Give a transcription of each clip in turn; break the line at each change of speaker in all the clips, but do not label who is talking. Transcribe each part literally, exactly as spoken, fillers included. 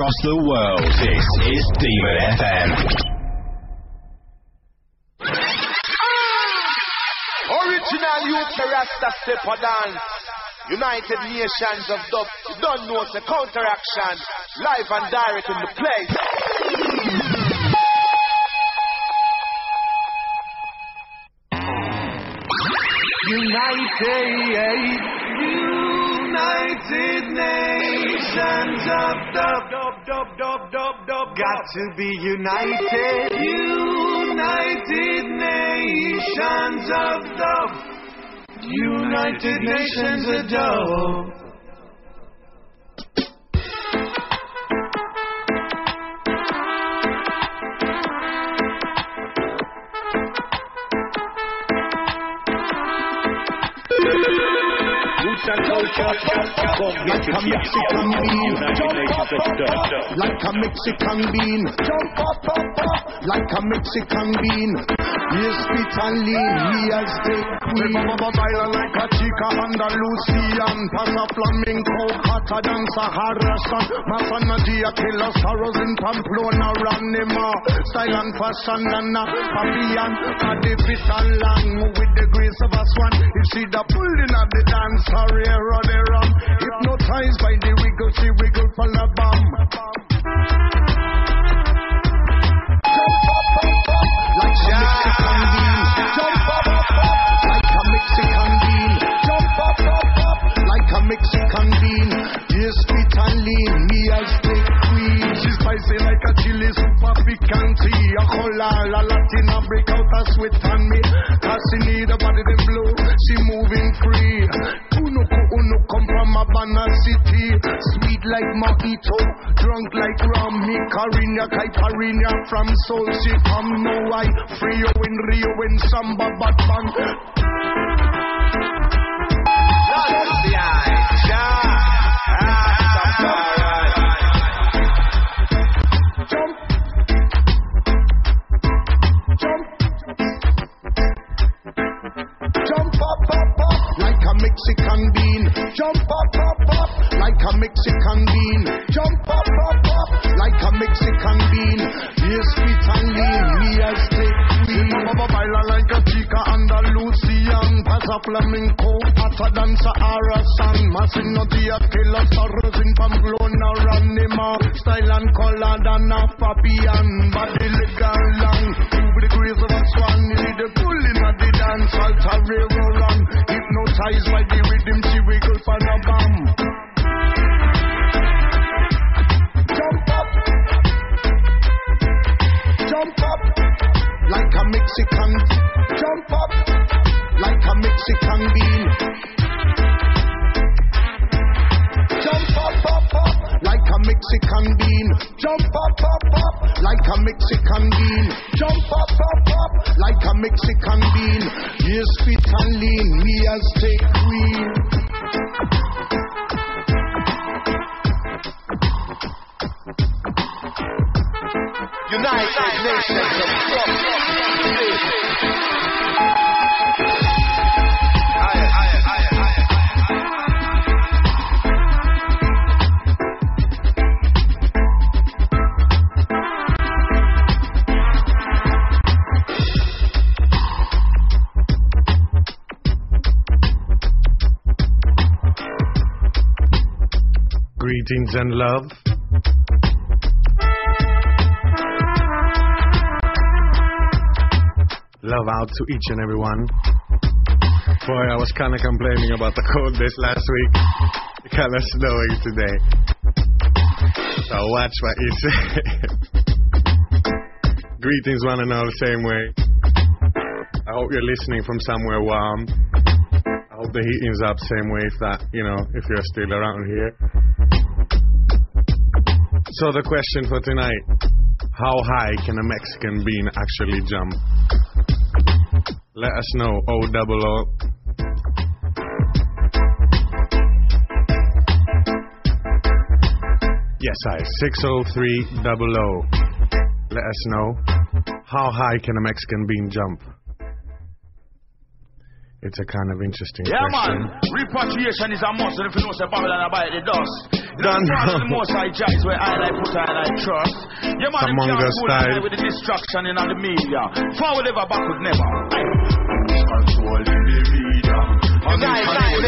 across the world. This is Demon F M.
Original U K Rasta Stepper Dance. United Nations of Dub. You don't know it's a counteraction. Live and direct in the place.
United, United Nations of Dub, dub, dub, dub, dub, dub, got to be united. United Nations of Dub, United Nations of Dub.
Like a Mexican bean, like a Mexican bean, jump up, up, up, like a Mexican bean. Yes, fit and lean, we as take queen. Like a chica Andalusian, pass a flamenco, hotter than Sahara sun. Masanagia killer sorrows in Pamplona, Ranima, style and fashion and a Papian, body fit and long with the grace of a swan. If she da pulling at the dance, Herrera de rum, hypnotized by the wiggle, she wiggle for the bum. Jump up, up, up, like a Mexican bean. Jump up, up, up, like a Mexican bean. Jump up, up, up, like a Mexican bean. Yes, fit and lean, me as the queen. She's spicy like a chili, super picanty. A cola, la Latina, break out a sweat on me. Cause she need a body to blow, she moving free. Uno, uno, come from Habana City. Sweet like mojito, drunk like rum. Me Carina, Caipirinha from Soul. She come no why. Frio in Rio in Samba, but bang.
That's the eye.
Jump. Jump. Jump up, up, up, like a Mexican bean. Jump up, up, up, like a Mexican bean. Jump up, up, up, like a Mexican bean. Yes, fit and lean, me as take queen. Mama baila like a chica Andalusian. Pass a flamenco, hotter than Sahara sun. Masino dia killer sorrows in Pamplona, Ranima. Style and color than a Fabian. Body legal long, over the grace of a swan. Need the pulling at the dance, alter river run. Hypnotized by the rhythm, she wiggle for the bum. Jump up, jump up, like a Mexican. Jump up, like a Mexican bean. Jump up, up, up, like a Mexican bean. Jump up, up, up, like a Mexican bean. Jump up, up, up, like a Mexican bean. Yes, fit and lean, me as take queen.
United Nations of Dub.
Greetings and love. Love out to each and every one. Boy, I was kind of complaining about the cold this last week. It's kind of snowing today. So watch what you say. Greetings one and all the same way. I hope you're listening from somewhere warm. I hope the heating's up same way if that, you know, if you're still around here. So the question for tonight, how high can a Mexican bean actually jump? Let us know, O double O. Yes, I, six oh three double O. Let us know, how high can a Mexican bean jump? It's a kind of interesting
yeah,
question.
Man. Repatriation is a must. If you know, say Babylon about the dust.
Done.
The most I judge where I like put I like trust. Yeah, man.
Among us style.
With the destruction in all the media. Forward ever, backward never.
Who's controlling the media?
You guys, guys,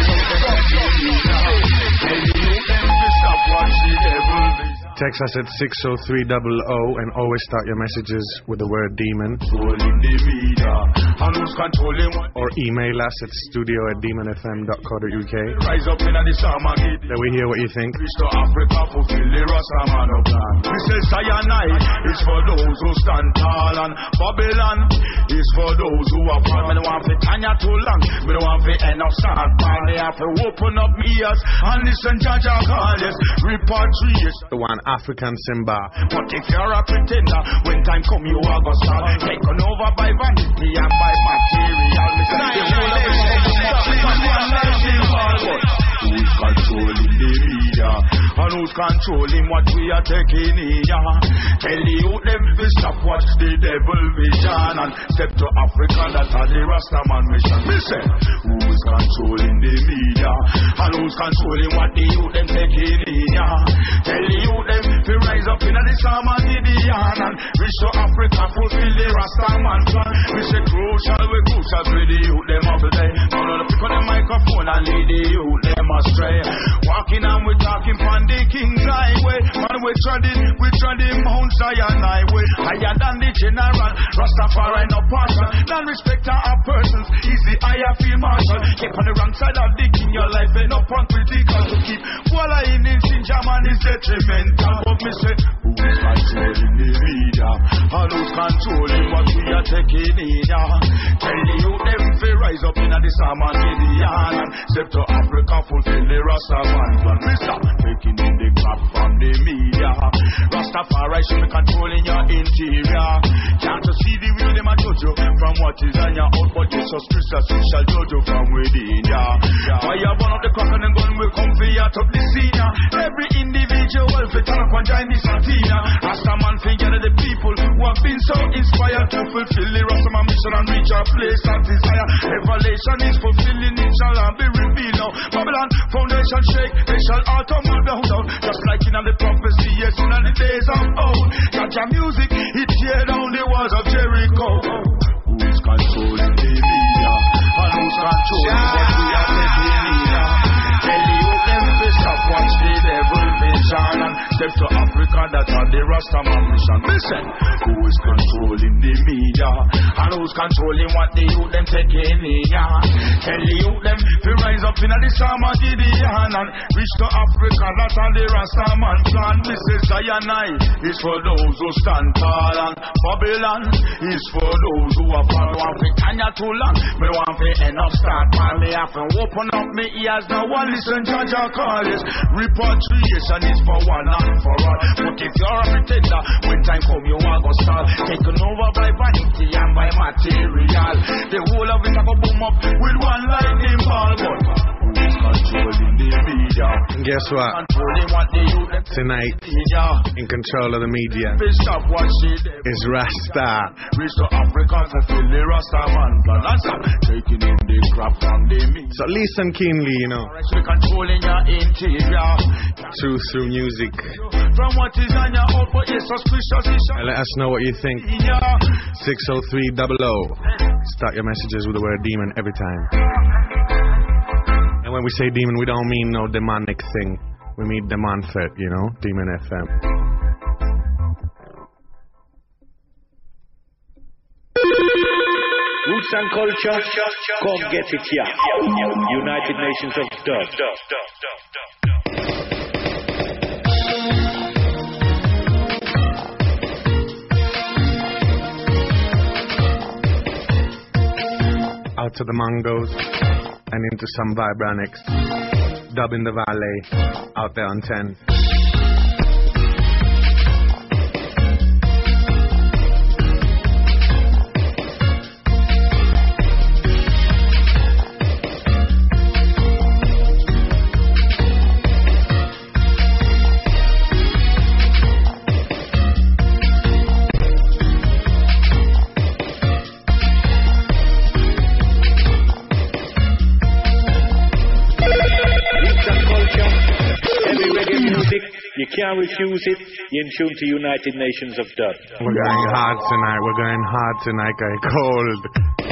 Text us at six oh three double oh and always start your messages with the word demon. Or email us at studio at demon f m dot co dot u k.
Rise up in the summer.
Then we hear what you think.
To Africa fulfill the Rastaman plan. We say cyanide is for those who stand tall, and Babylon is for those who are far. Me don't want to Tanya too long. Me don't want to end up start by. Me have to open up me ears and listen to Jah call. Yes, repatriate.
The one African Simba.
But if you're a pretender, when time come you are gonna start taken over by vanity and by material. Who's controlling the media? And who's controlling what we are taking in? Tell you them to stop watch the devil vision and step to Africa, that are the Rastaman mission. Listen, who's controlling the media? And who's controlling what the youth them taking in? Tell you them to rise up in the summer Gideon and reach to Africa, fulfill the Rastaman plan. We say crucial, we crucial with the youth them of the day. Now no, pick on the microphone and lead the youth them astray. Walking and we talking from the King's Highway. Man, we treading, we treading Mount Zion Highway. Higher than the general, Rastafari no partial. Non-respect our persons, is the higher field marshal. Keep on the wrong side of the king, your life ain't up on critical. To keep following in Saint German is detrimental. But me say, who's controlling the media? And who's controlling what we are taking in? Tell you them to rise up in the Saman Gideon and step to Africa, fulfill the Rastaman plan. We stop taking in the crap from the media. Rastafari should be controlling your interior. Can't you see the way them a judge you from what is on your out? But Jesus Christ shall judge you from within ya. Fire burn up the crack and then gun will come for you top the scene. Every individual fit turn up and join the Satina. Rastaman finger the people who have been so inspired to fulfill the Rastaman mission and reach a place of desire. Revelation is fulfilling, it shall be revealed now. Babylon foundation shake, they shall all come down, down. Just like in the prophecy, yes, in the days of old. Got your music, it tear down the walls of Jericho. Who's controlling the media? And who's controlling what we are taking in? Tell you them to stop watch the devil vision and step to Africa, that are the Rastaman mission. Listen, who is controlling the media? And who's controlling what the youth them taking in? Tell the youth them to rise up in the summer Gideon and reach to Africa, that are the Rastaman plan. Missus Zionite is for those who stand tall, and Babylon is for those who are far. I want to Tanya too long, me want to end up start. Man, me have to open up me ears now and listen to Jah call. Yes, repatriation is for one and for all. But if you're a pretender, when time come you are gonna start taken over by vanity and by material. The whole of it a go boom up with one lightning ball. But who's controlling the media?
And guess what?
Controlling what the youth
Tonight, in control of the media, is Rasta.
Reach to Africa, fulfill the Rastaman plan. Taking in the crap from the media.
So listen keenly, you know.
Controlling your interior.
Through through music.
From what is on your output, yes, suspicious.
And let us know what you think. six oh three double oh. Start your messages with the word demon every time. And when we say demon, we don't mean no demonic thing. We mean demand fit, you know, Demon F M.
Roots and culture, come get it here. United Nations of Dub.
Out to the Mongos and into some Vibranics. Dub in the Valley, out there on ten.
can't refuse it. You're in tune to United Nations of Dub.
We're going hard tonight. We're going hard tonight. Going cold.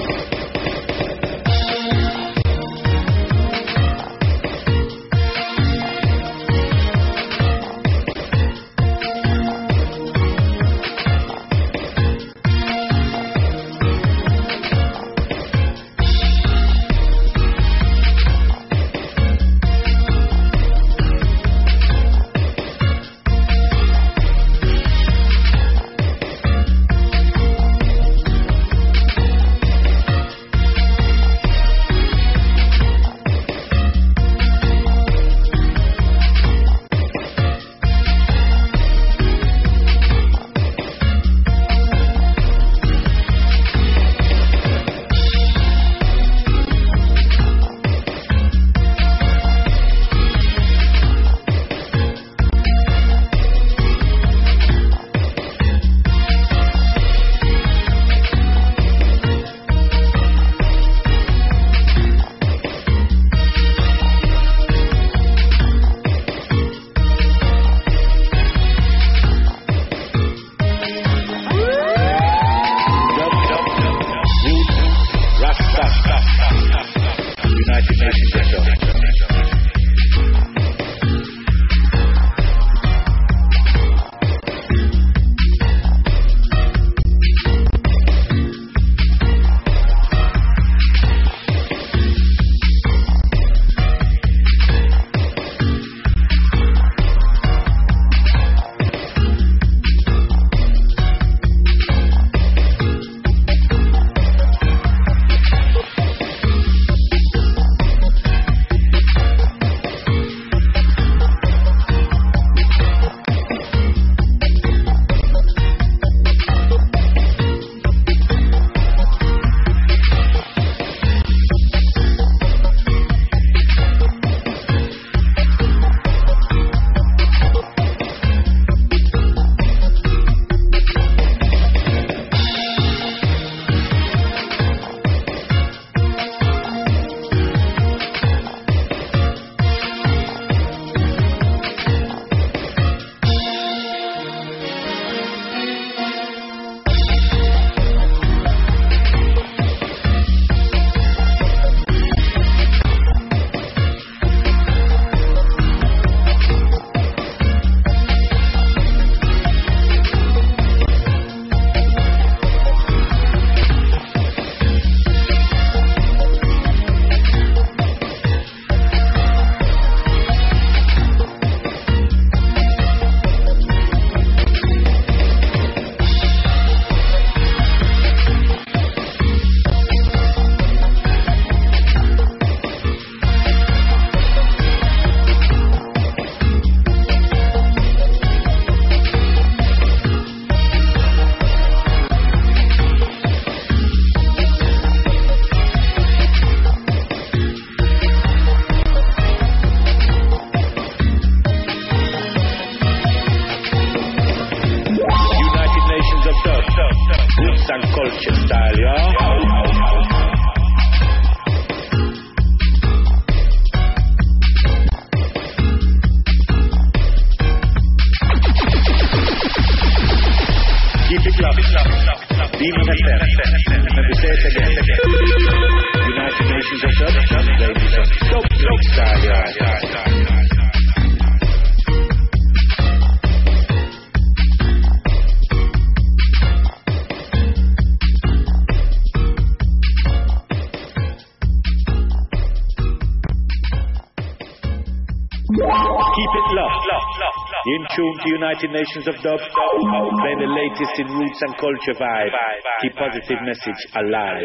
In tune to United Nations of Dub, play the latest in roots and culture vibe. Keep positive message alive.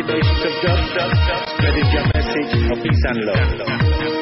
United Nations of Dub, spreading your message of peace and love.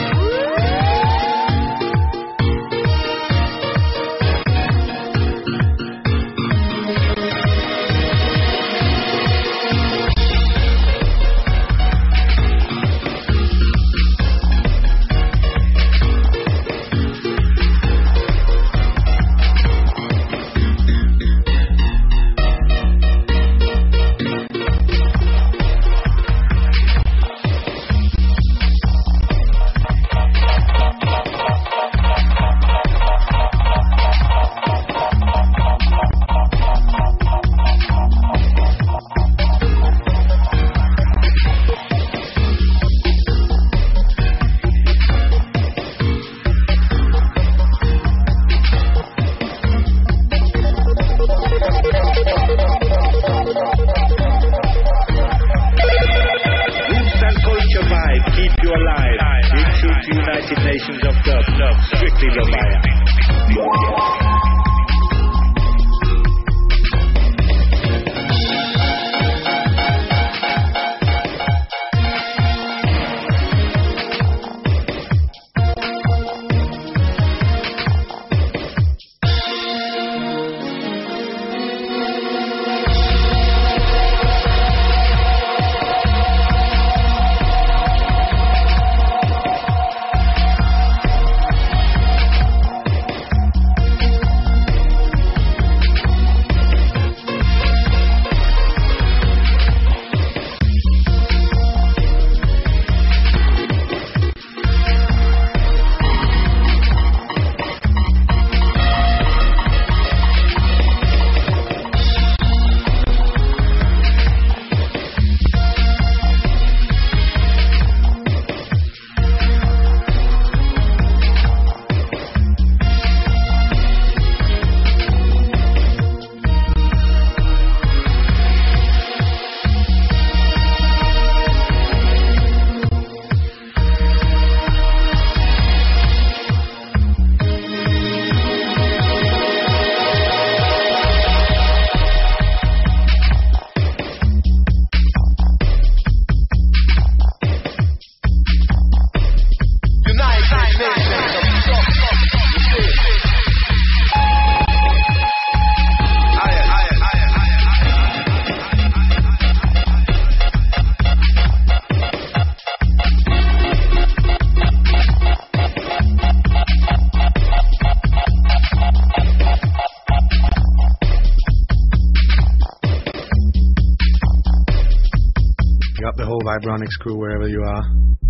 Vibronics crew, wherever you are.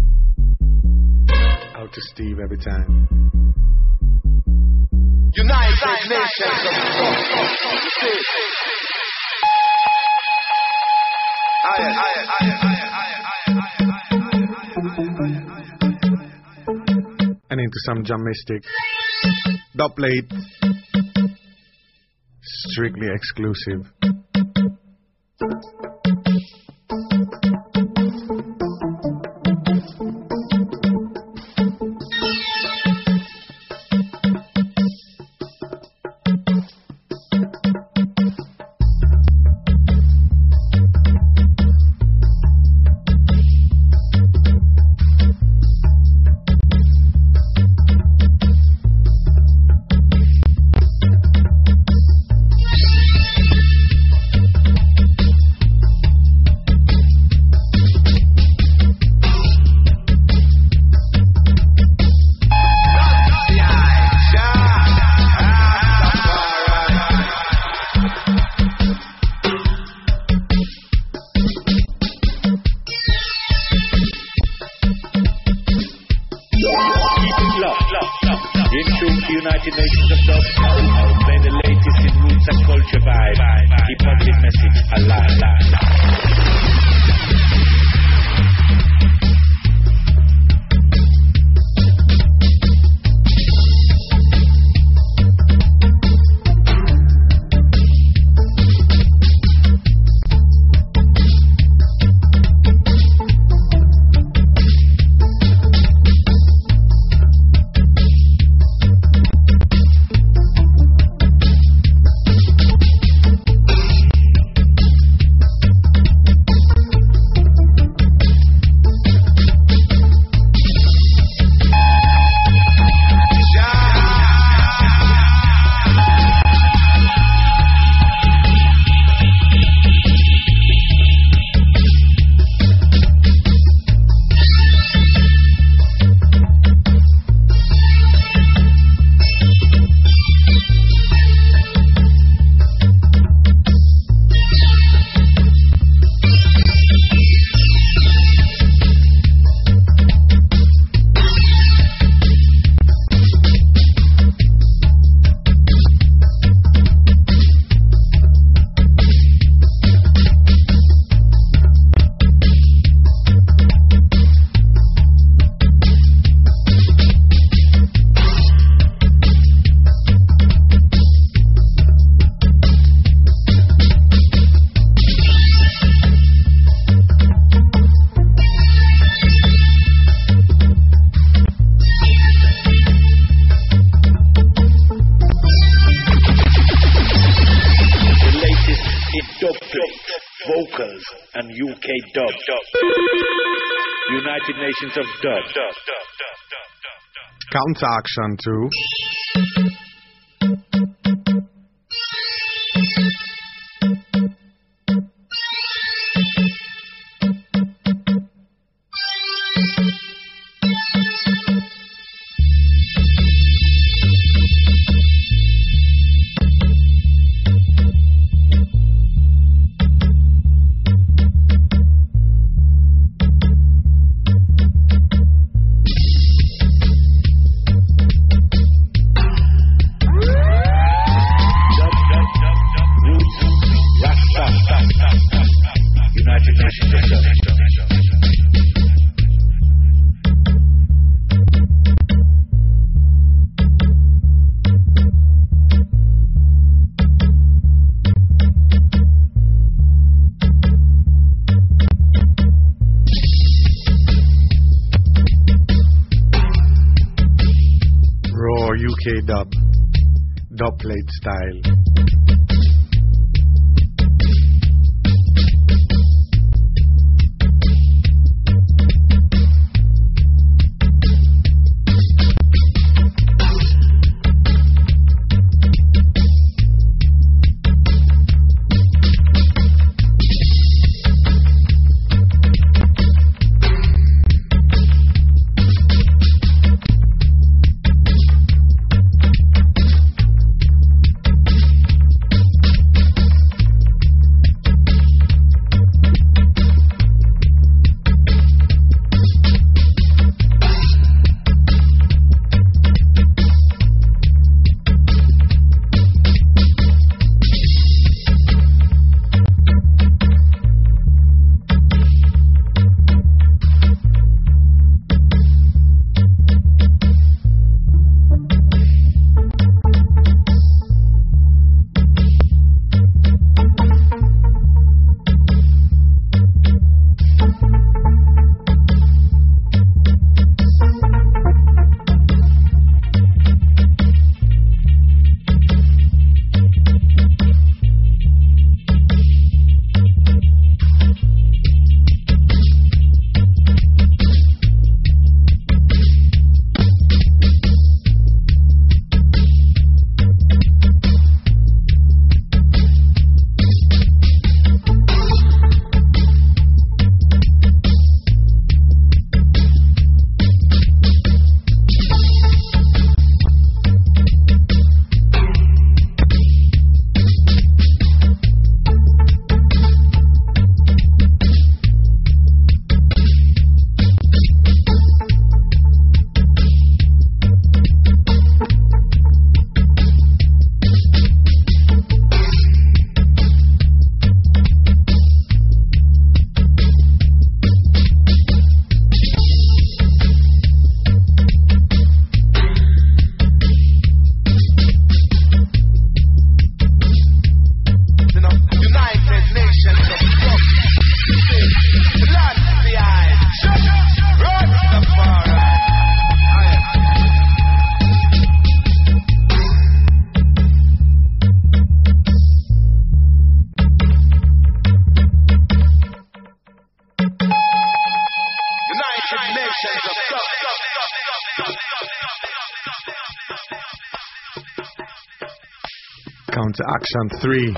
Out to Steve every time.
United Nations of Dub.
And into some Jam Mystic. Dub plate. Strictly exclusive.
United Nations of Dub, playing the latest in roots and culture vibe. Keep positive message alive. dub plate, vocals, and U K dub. United Nations of Dub.
Counteraction two. U K dub, dub plate style. Counteraction three.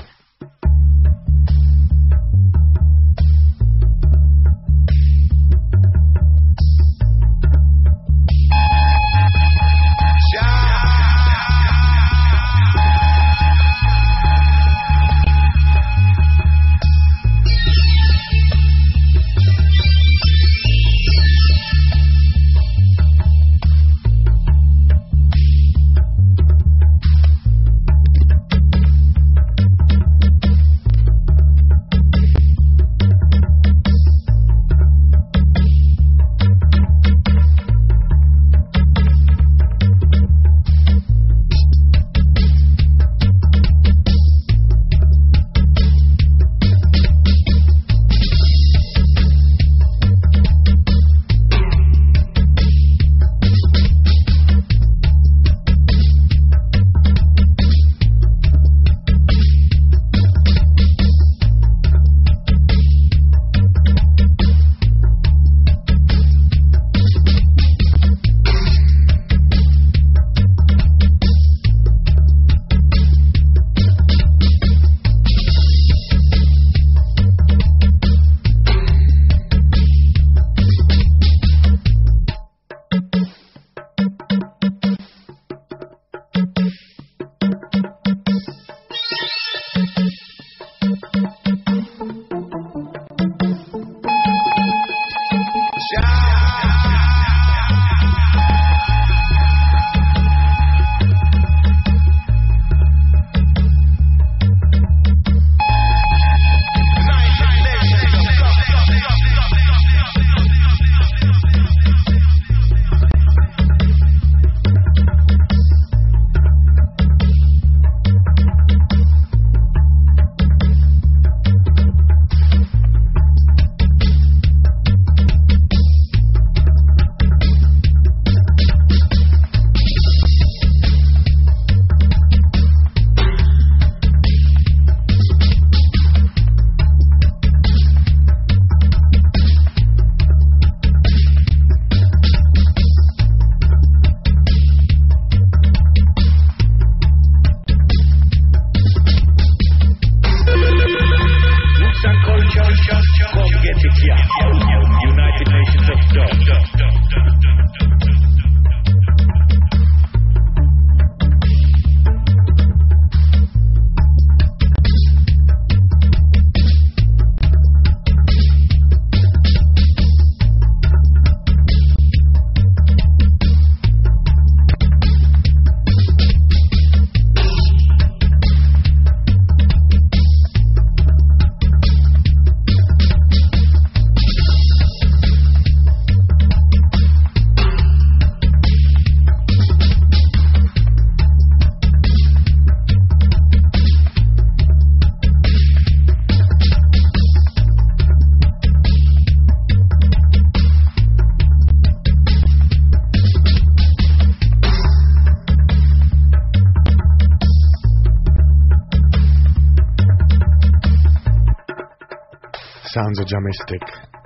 Sounds of Jamistic.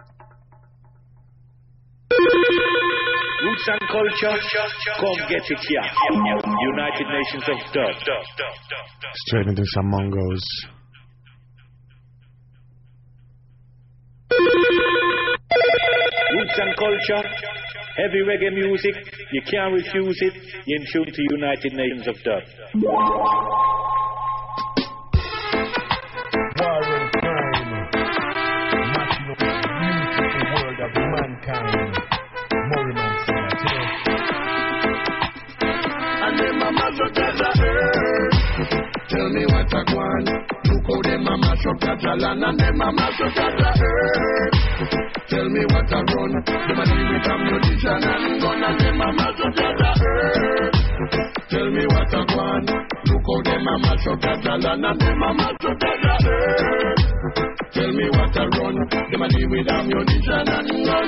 Roots and culture, come get it here. United Nations of Dub.
Straight into some Mongos.
Roots and culture, heavy reggae music, you can't refuse it. You're in tune to United Nations of Dub.
War and crime, matching up the beautiful world of mankind. Morriman said that, and them mama shut at the earth. Tell me what I want. Look how them mama shut at the land, and them mama shut at the earth. Tell me what I run. Them a deal with ammunition and gun, and them mama shut at the earth. Tell me what I want. Look how them mama shut at the land, and them mama shut at the earth. Tell me what I run. Them a deal with ammunition and gun.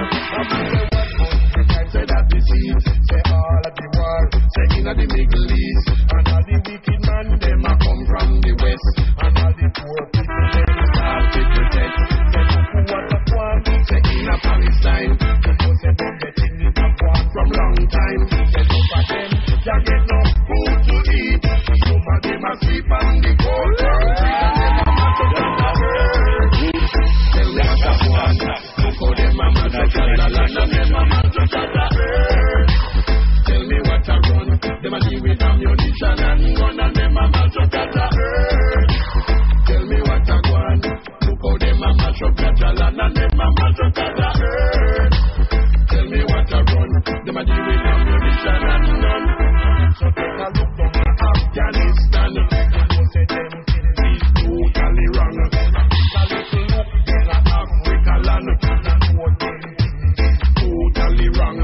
Say that the seeds, say all of the war, say in the Middle East, and all the wicked man, them a come from the west, and all the poor people, them start to protect. Say who what a one, say in a Palestine, you know say them getting it a one from long time. Say some of them, they get no food to eat, some of them a sleep on the cold ground, and them a mash up on the earth. Tell me what a one, look how them a mash up on the land, and them a mash up on the earth. Tell me what I run. Them a deal with ammunition and gun, and them a mash up at the earth. Tell me what I want. Look how them a mash up at the land, and them a mash up at the earth. Tell me what I run. Them a deal with ammunition and gun. So take a look down at Afghanistan. You say them things is totally wrong. A little look down at Africa land. And what them things is totally wrong.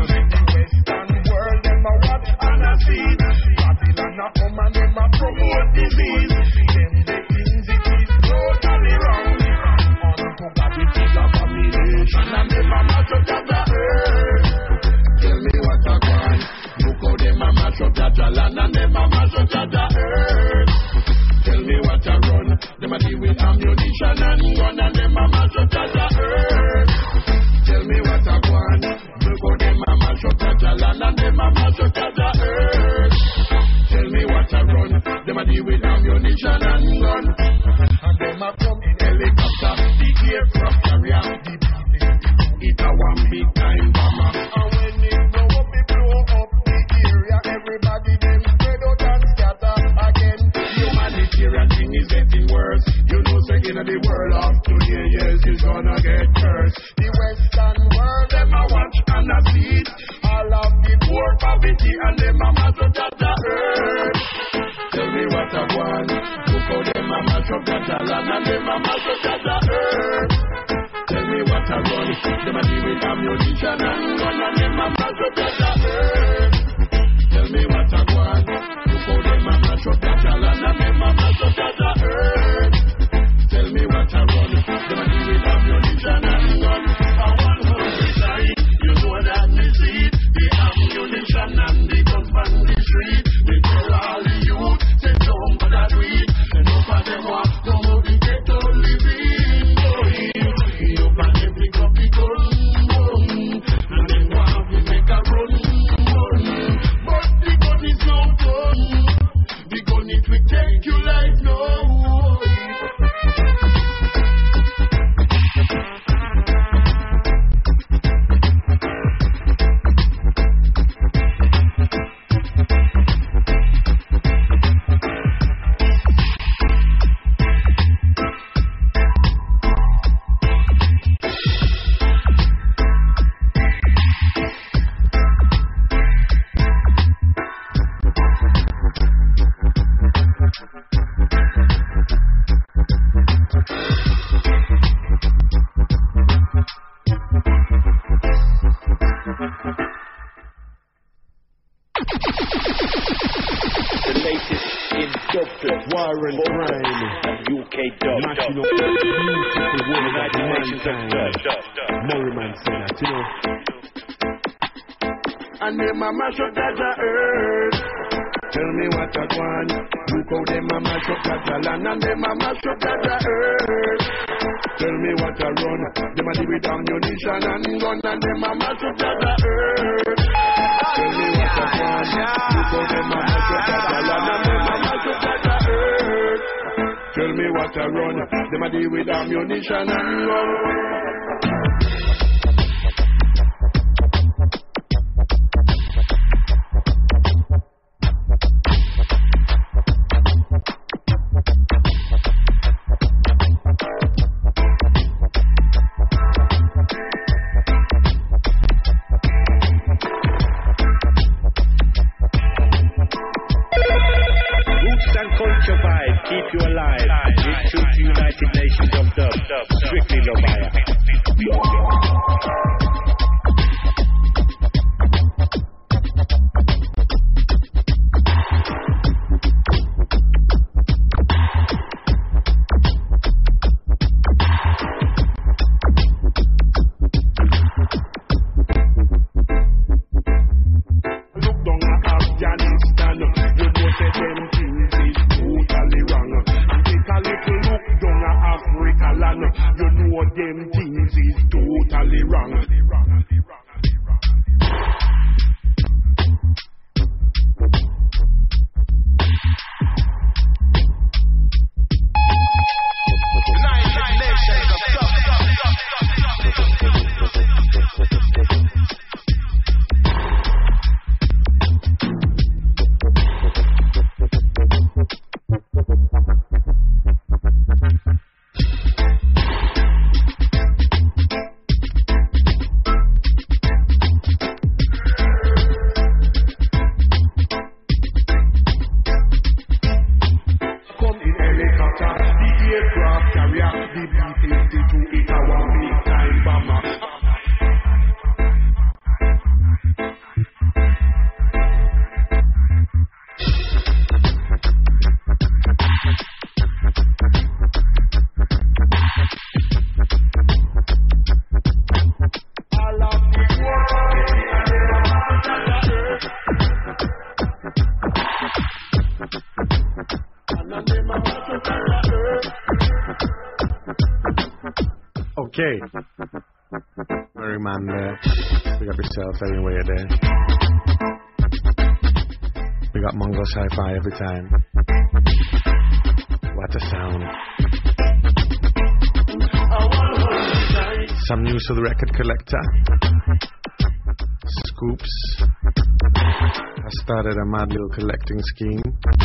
Babylon a come and them a promote disease. Them the things it is totally wrong. Unto God it is abomination, and them a mash up the earth. Tell me what I want. Look how them a mash up the land, and them a mash up the earth. Tell me what I run. Them a deal with ammunition and gun, and them a mash up the earth. Tell me what I want. Look how them a mash up the land, and them a mash up the earth. Tell me what I run. Them a deal with ammunition and gun, and them a come in helicopter, the aircraft carrier, the it a one big time bomber. And when it blow up, it blow up the area. Everybody them spread out and scatter again. Humanitarian thing is getting worse. You know, second of the world of today, yes, it's gonna get cursed. The Western world, them a watch and a see it. All of the poor poverty, and them a mash up the earth. Tell me what I want. Look how them a mash up the land, and them a mash up the earth. Tell me what I run. Them a deal with ammunition and gun, and them a mash up the earth. Tell me what I want. Look how them a mash up the land, and them a mash up the earth. Tell me what I run. Them a deal with ammunition and gun. I want hungry side. You know that me see the ammunition and the guns on the street. We tell all the youth, say don't for that weed. Enough of them want to know the ghetto living. You can pick up the gun, and then want to make a run, run. But the gun is no fun. The gun it will take your life now.
War and crime,
U K dub,
matching up the beautiful woman of mankind. Morriman said that, you know.
And them a mash up the earth. Tell me what I want. Look how them a mash up the land, and them a mash up the earth. Tell me what I Them a deal with ammunition and gun and them a mash up the earth. Tell me what you want. Because them a mash up the land and them a mash up the earth. Tell me what you run. Them a deal with ammunition and gun. Okay. Merry man there. Big up yourself anyway there. We got Mongo's Hi-Fi every time. What a sound. Some news for the record collector. Scoops has started a mad little collecting scheme.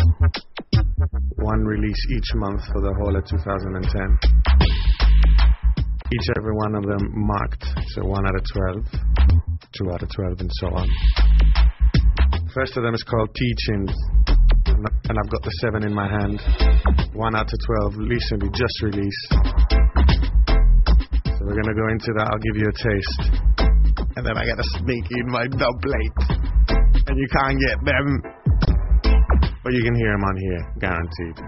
One release each month for the whole of two thousand ten. Each every one of them marked, so one out of twelve, two out of twelve, and so on. First of them is called Teachings, and I've got the seven in my hand. One out of twelve, recently just released. So we're gonna go into that. I'll give you a taste, and then I gotta sneak in my dub plate, and you can't get them, but you can hear them on here, guaranteed.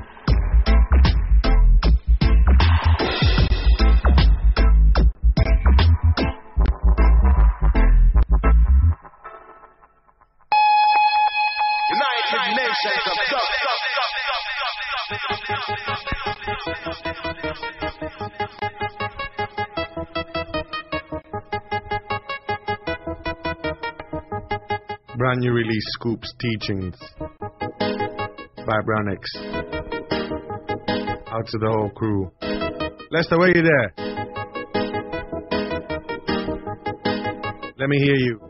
Brand new release, Scoops Teachings by Brown X. Out to the whole crew. Lester, where you there? Let me hear you.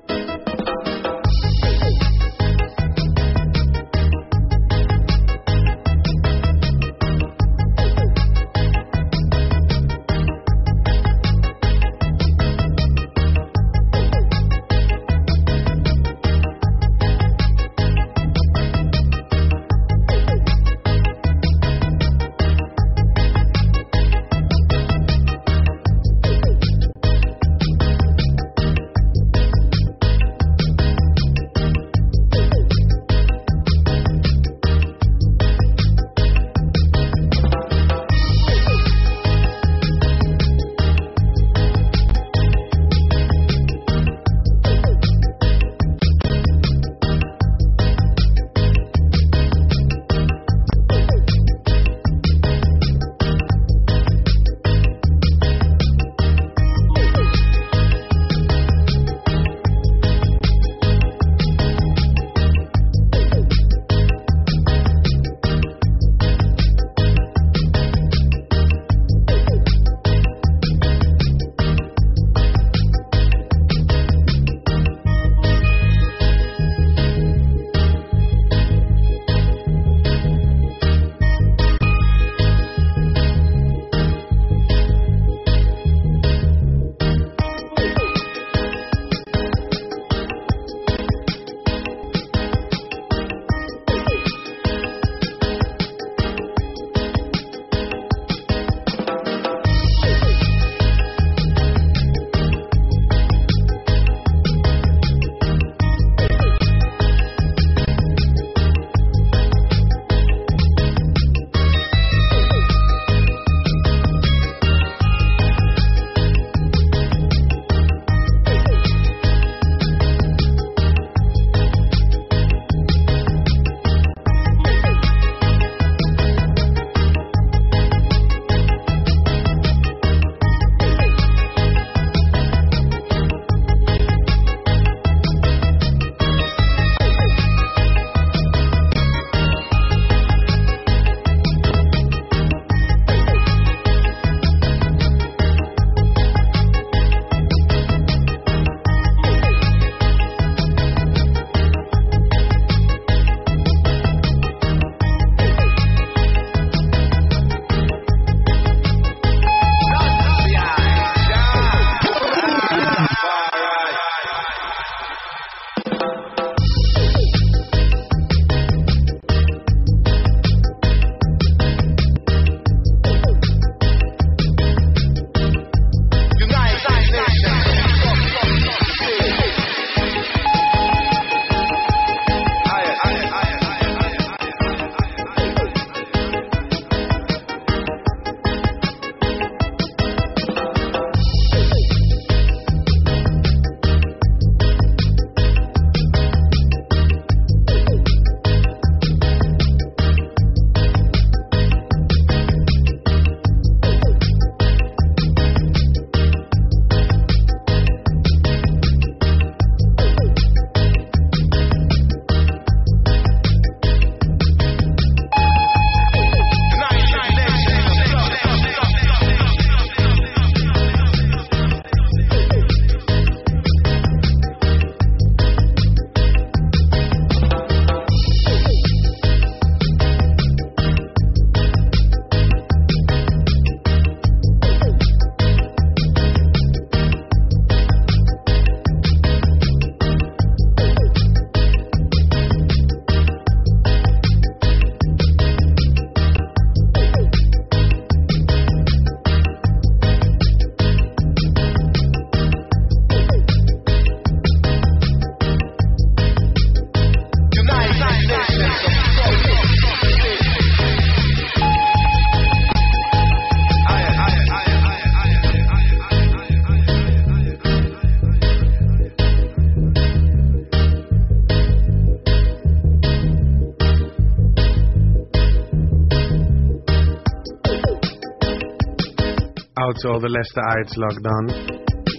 Out to all the Leicesterites logged on.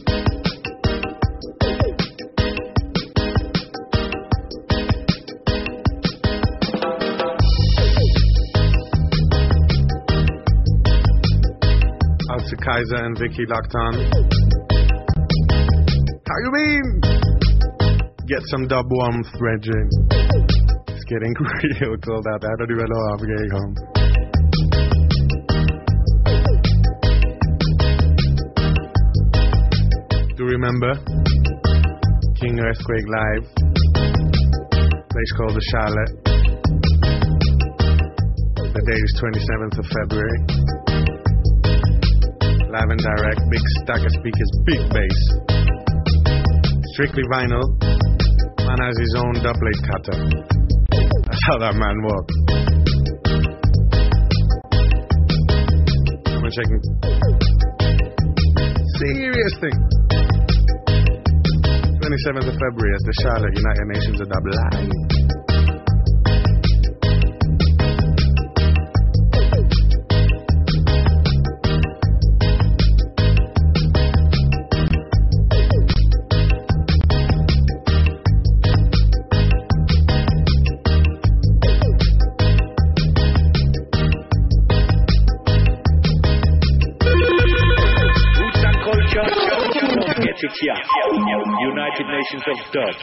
Out to Kaiser and Vicky locked on. How you mean? Get some dub warmth, Reggie. It's getting real cold out there. I don't even know how I'm getting home. Do you remember King Earthquake Live? Place called the Charlotte. The date is twenty-seventh of February. Live and direct, big stack of speakers, big bass. Strictly vinyl. Man has his own doublet cutter. That's how that man walks. I'm checking. Serious thing. twenty-seventh of February at the Charlotte United Nations of Dub Live.
United Nations of Dub.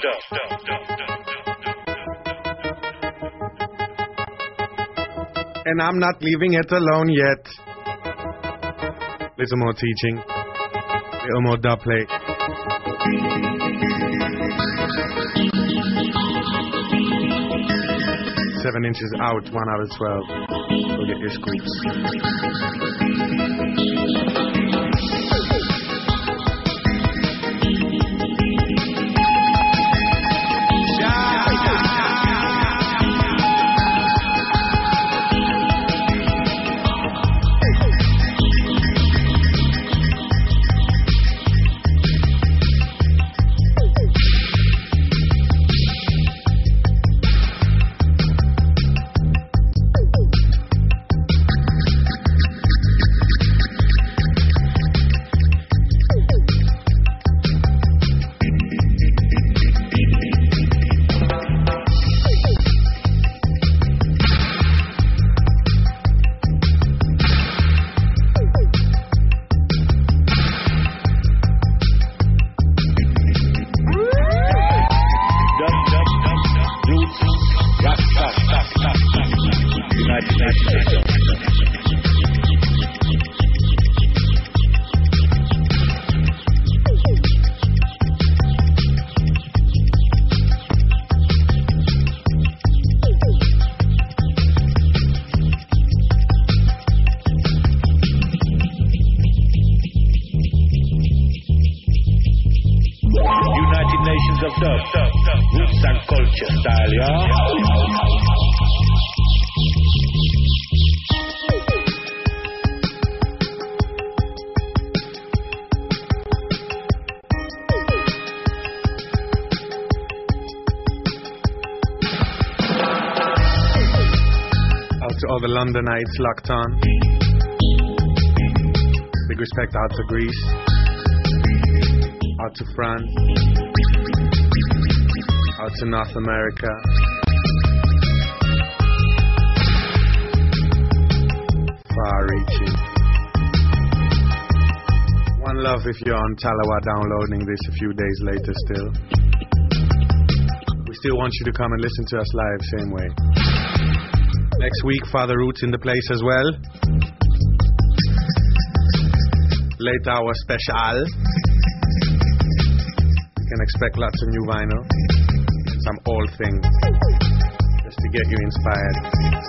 And I'm not leaving it alone yet. Little more teaching. Little more dub play. Seven inches out, one out of twelve. Go get your scoops. All the Londonites locked on. Big respect out to Greece, out to France, out to North America. Far-reaching. One love if you're on Talawa downloading this a few days later still. We still want you to come and listen to us live, same way. Next week, Father Roots in the place as well. Late hour special. You can expect lots of new vinyl. Some old things. Just to get you inspired.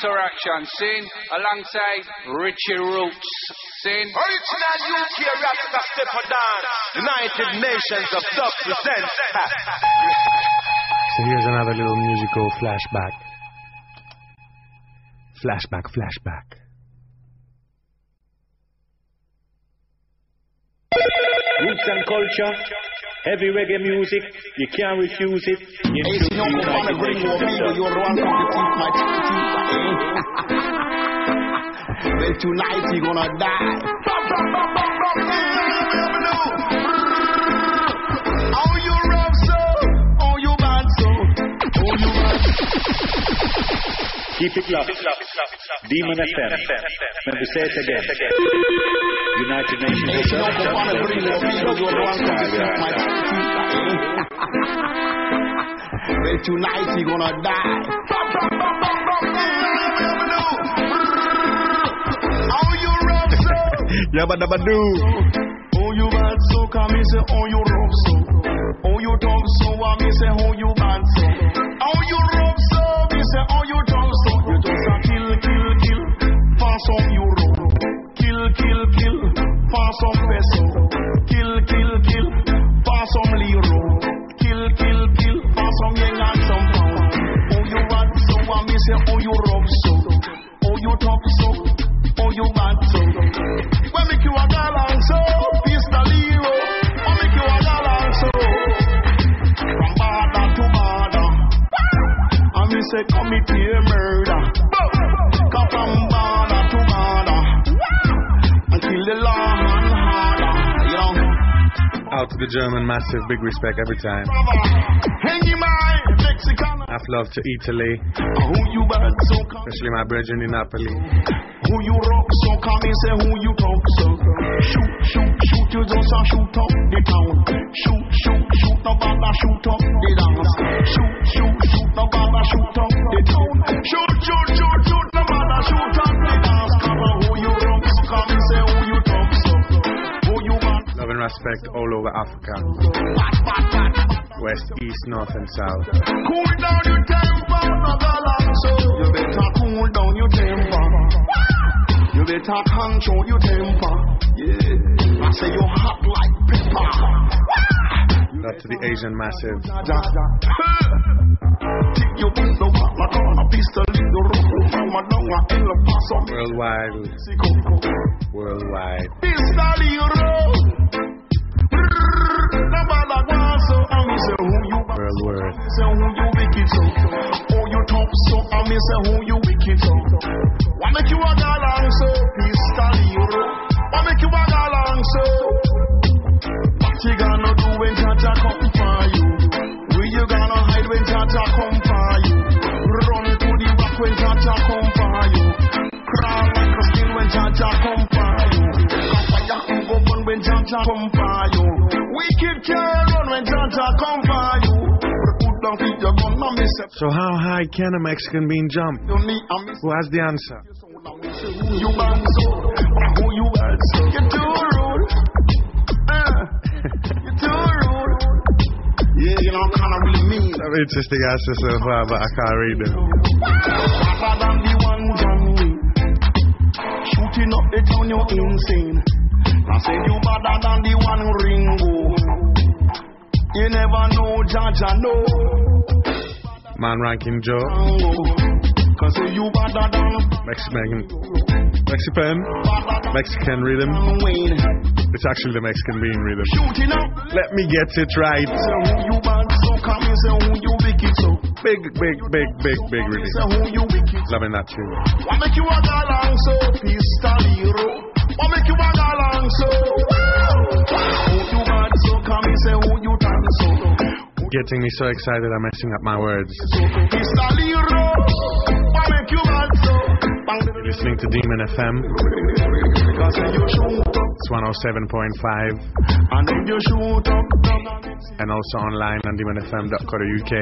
Counteraction, sing alongside Richie Roots, sing
Original U K Rasta Stepper Dance, United Nations of Dub presents.
So here's another little musical flashback. Flashback, flashback.
Roots and culture, heavy reggae music, you can't refuse it. You
Hey, you know, I'm gonna bring you a people, you're the one who can teach my teeth. Well, tonight you're gonna die. Oh, you rough so, oh, you bad so, oh, you bad.
Keep it locked. Demon F M. Let me say it again. United Nations.
Hey, you know, I'm gonna bring you a people, you're the one who can teach my teeth. Well, tonight you're gonna die. Oh, you rough so.
Yabba dabba doo.
Oh, you bad so, come and say, oh, you rough so. Oh, you talk so, I me say, oh, you bad so. Oh, you rough so, me say, oh, you talk so. You just a kill, kill, kill, for some euro. Kill, kill, kill, for some peso. Kill, kill, kill, for some liro. Kill, kill, kill, for some yen and some pound. Oh, you bad so, I me say, oh, you rough so. Oh, you talk so, oh, you bad so. When make you a galang so, pistol hero. When make you a galang so, from border to border. And me say commit a murder. Come from border to border and kill the law man harder. You know.
Out to the German massive, big respect every time.
Hang my Mexican.
Half love to Italy,
Who you bad so come?
especially my brethren in Napoli.
Who you rock so come and say who you talk so. Shoot, shoot, shoot, you just a shoot up the town. Shoot, shoot, shoot, no bother shoot up the dance. Shoot, shoot, shoot, no bother shoot up the town. Shoot, shoot, shoot, shoot, no bother shoot up the dance. Come on, who you rock so come and say who you talk so. Who you want?
Love and respect all over Africa. West, east, north and south.
Cool down your temper, no galang so. You better cool down your temper. You better control your temper. Yeah, I say you hot like pepper.
Love to the Asian massive.
Take your boot, the one, my gun, a pistol, the rope, my dog, I ain't a pass on
Worldwide. Worldwide.
Pistol, you roll.
World word.
Say who you wicked so. Oh, you talk so. I me say who you wicked so. Why make you a galang so? Pistol hero. Why make you a galang so? What you gonna do when Jaja come for you? Where you gonna hide when Jaja come for you? Run to the back when Jaja come for you. Crawl like a skin when Jaja come for you. Come fire and go burn when Jaja come for you. Wicked can't run when Jaja come for you.
So how high can a Mexican bean jump? Who has the answer?
You man so, who you are so. You're too rude. Uh, you're too rude. Yeah, you know, kind of really mean.
Some interesting answers so far, but I can't read them.
Rather than the one John Wayne. Shooting up the town, you're insane. I said you better than the one Ringo. You never know, Jaja, no.
Man ranking Joe.
Cause you better than
Mexican. Mexican. Mexican rhythm. It's actually the Mexican bean rhythm. Let me get it right. Big, big, big, big, big rhythm. Loving that too.
What make you a galang so? Pistol hero. What make you a galang so? Who you bad so? Come and say who you done so.
Getting me so excited I'm messing up my words.
Pistol hero. What make you bad so?
You're listening to Demon F M. It's one oh seven point five.
And then you shoot up.
And also online on demon f m dot co dot u k.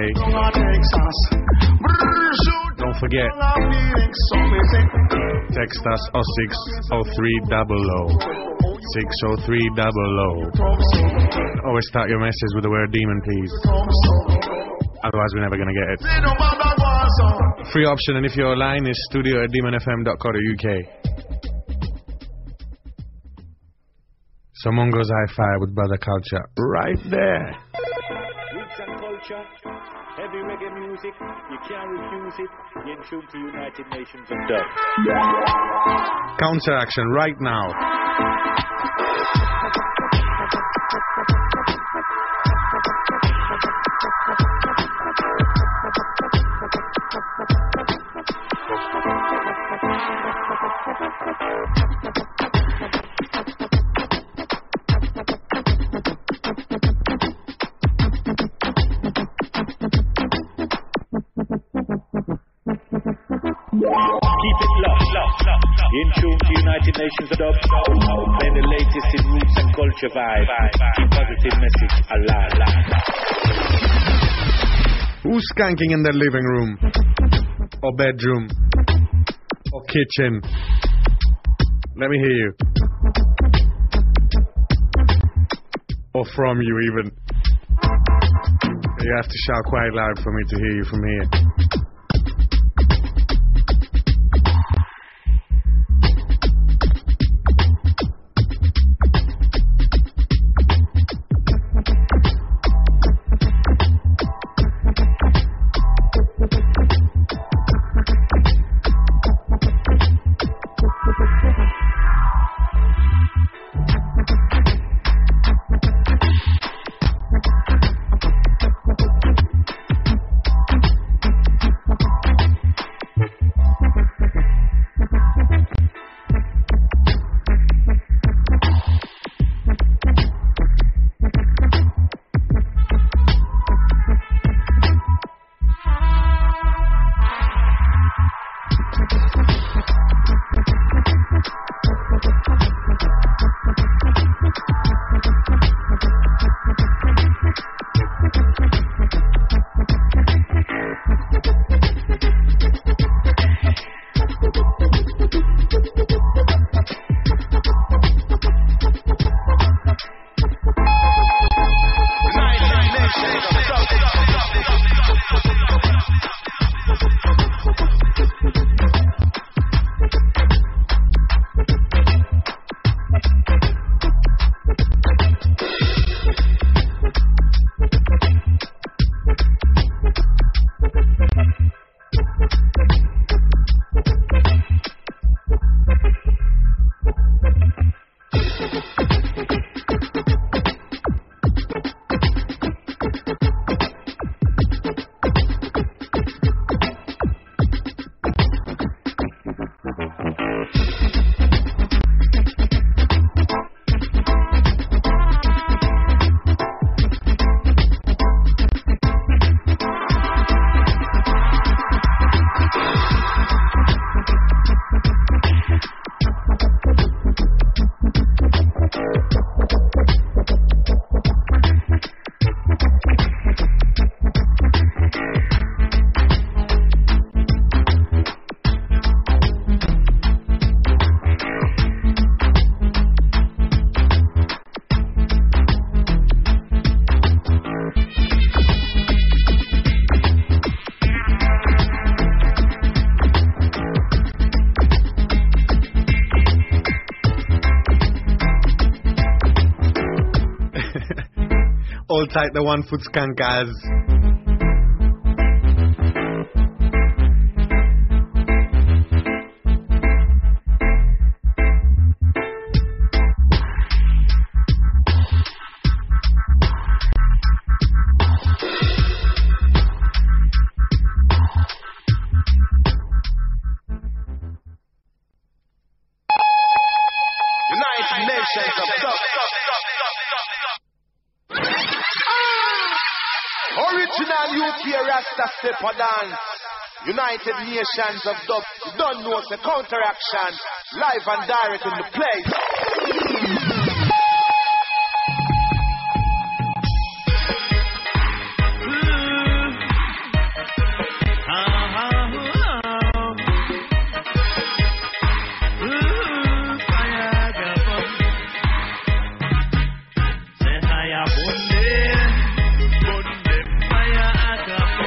Don't forget, text us oh six oh three double oh. six oh three double oh. Always start your message with the word demon, please. Otherwise, we're never going to get it. Free option, and if you're online, is studio at demon f m dot co dot u k. So Mongo's Hi-Fi with Brother Culture right there.
Roots and culture, heavy reggae music, you can't refuse it. You're in tune to United Nations of Dub.
Counteraction right now.
Nations of Dub, playing the latest in roots and culture vibe. Keep positive message alive.
Who's skanking in their living room, or bedroom, or kitchen? Let me hear you. Or from you even. You have to shout quite loud for me to hear you from here. Hold tight the one foot skankers.
United Nations of Dub. Original U K Rasta Stepper Dance. United Nations of Dub. You don't know it's a counteraction. Live and direct in the place.
Say hi, Bunde, Bunde, fire,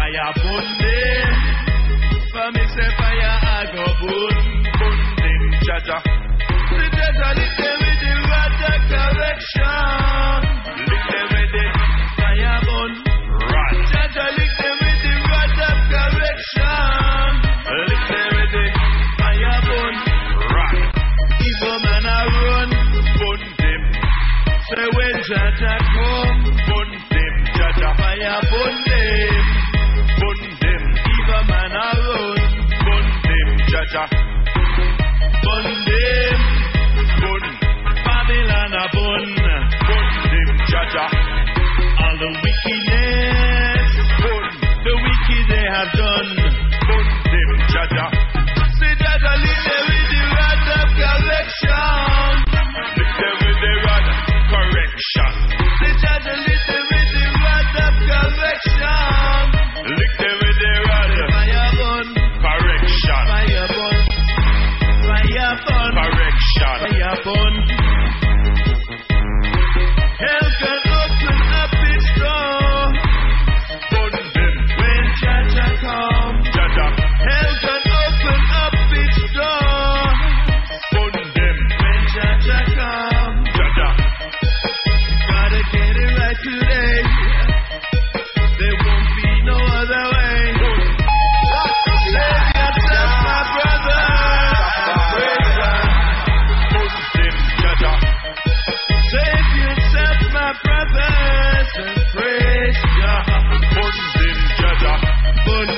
Fire burn them. For me say fire I go burn. Burn them, Jaja. The Jaja lick them with the rod of correction. Lick them with the fire burn. Rod. Jaja lick them with the rod of correction. Lick them with the fire burn. Rod. If a man a run, burn them. Say when Jaja come, burn them. Jaja fire burn them. Burn them. If a man a run, burn them. Jaja. Burn them. Burn. Babylon a burn. Burn them. Jaja. All the wickedness. Burn. The wicked they have done. Burn them. Jaja. See Jaja lead them with the rod of correction. Lead them with the rod of correction. See Jaja lead them with the rod of correction. Lick them with the rod of fire burn. Correction. Fire burn. Fire burn. Correction. Fire burn. Hell can open up its door. Burn them. When Jaja come. Jaja. Hell can open up its door. Burn them. When Jaja come. Jaja. Gotta get it right today. There won't be no other way. Save yourself, my brother. Praise God. Burn them, Jaja. Save yourself, my brothers, and praise God. Burn them, Jaja. Burn.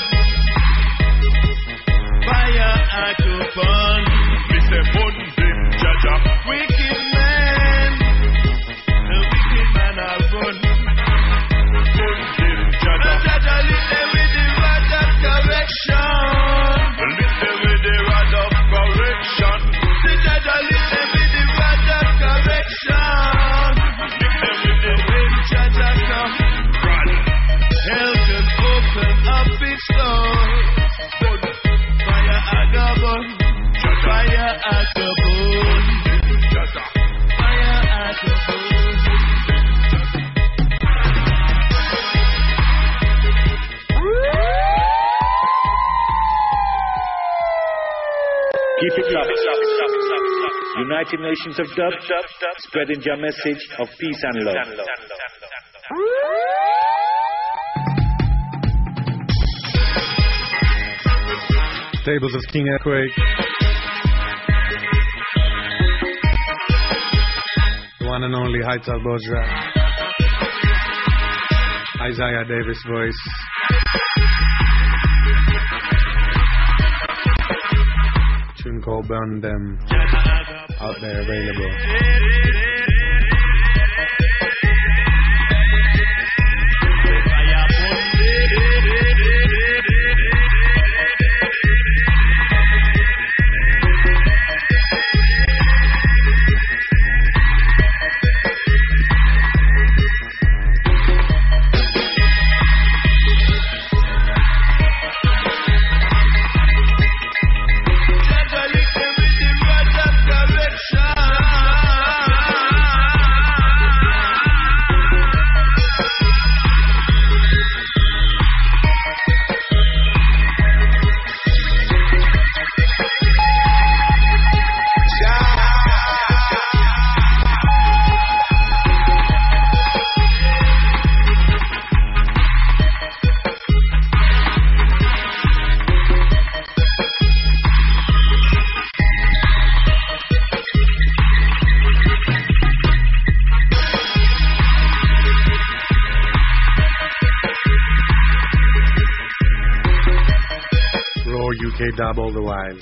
Fire I could burn. Me say burn them, Jaja. Wicked man, the wicked man I run. Burn them, Jaja. Jaja lead them with the rod of correction. Lead them with the rod of correction. The Jaja lead them with the rod of correction. Lead them with the way Jaja come. Run. Hell can open up its doors. Burn. Fire I go burn. Fire I go burn. Jaja. Fire I go burn.
Keep it locked. United Nations of Dub, spreading your message of peace and love.
Tables of King Earthquake. The one and only Haital Bozra. Isaiah Davis voice. Tune called Burn Them. Out there available. U K dub all the while.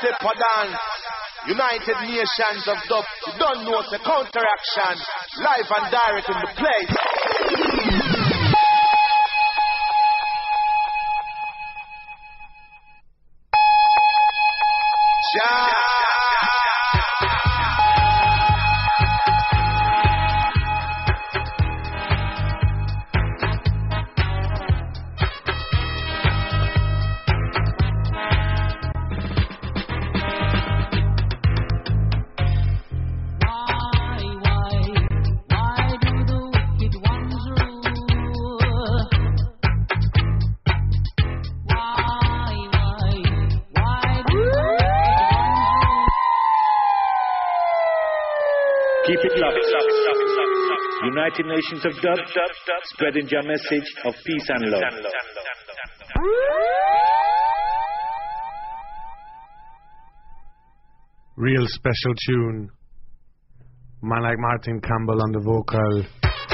step of dance. United Nations of Dub. You don't know it's a counteraction. Live and direct in the place. Ja.
Keep it locked. United Nations of Dub, spreading your message of peace and love.
Real special tune. Man like Martin Campbell on the vocal.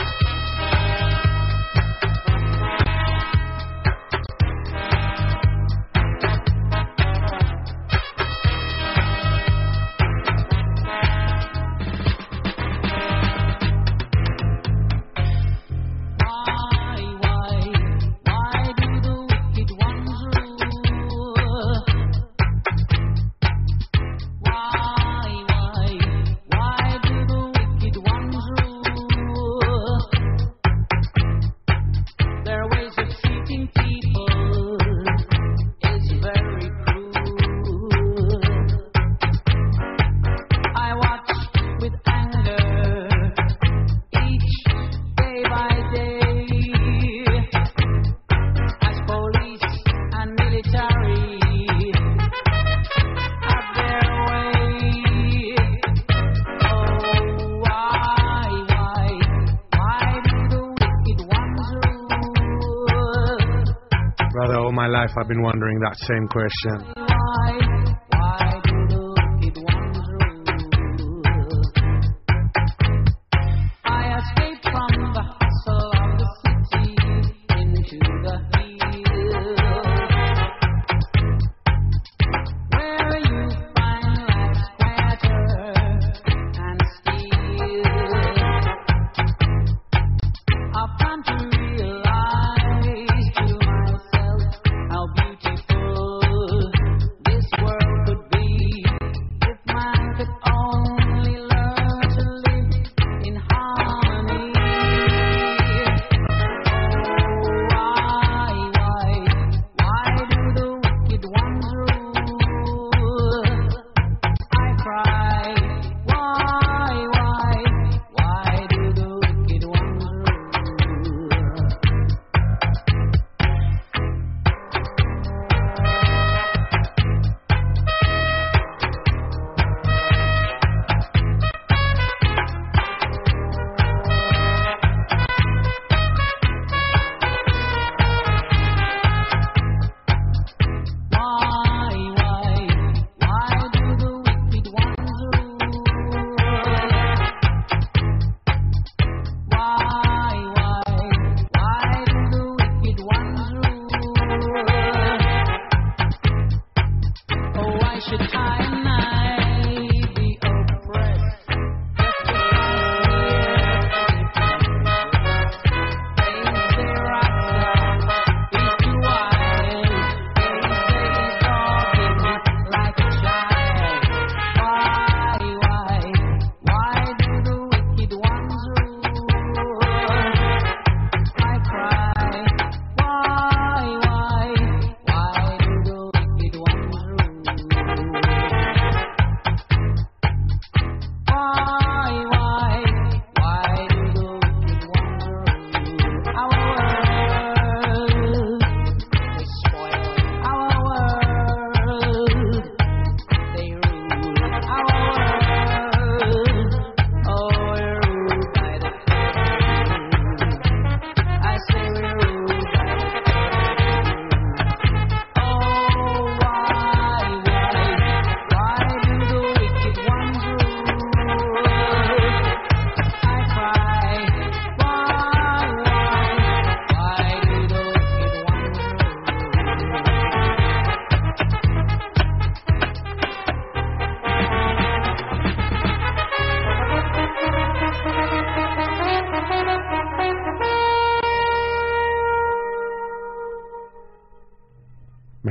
I've been wondering that same question.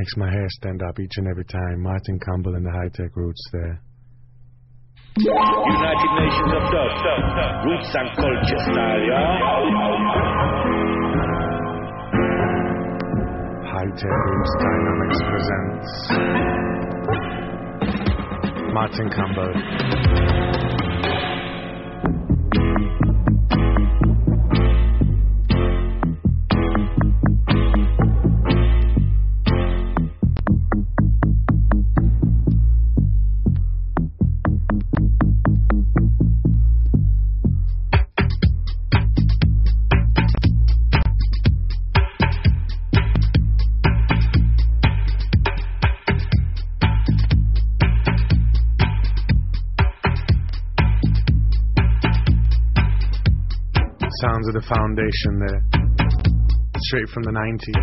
makes my hair stand up each and every time. Martin Campbell and the High-Tech Roots there.
United Nations of Dub, Roots and Culture style, yeah?
High-Tech Roots Dynamics presents Martin Campbell. Sounds of the Foundation there, straight from the nineties.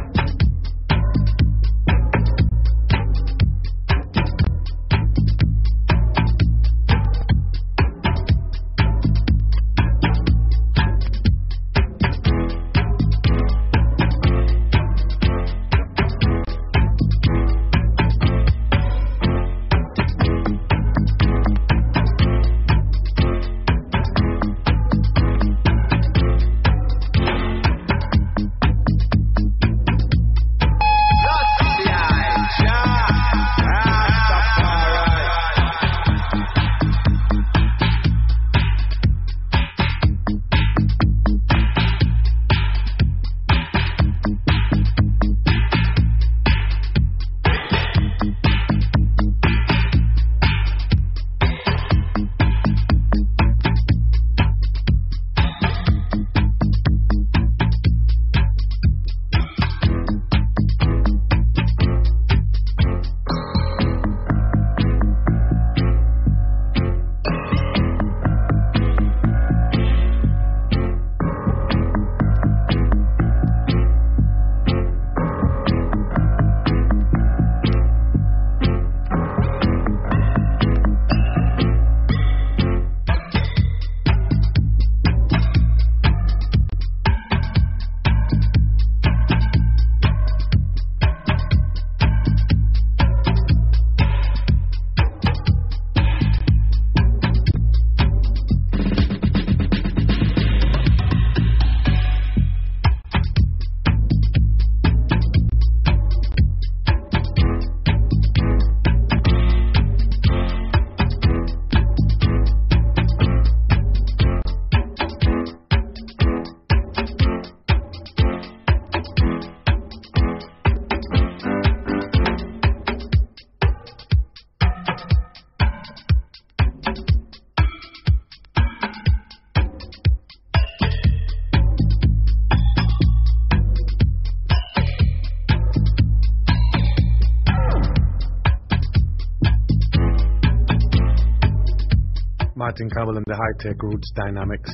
Martin Campbell and the High-Tech Roots Dynamics.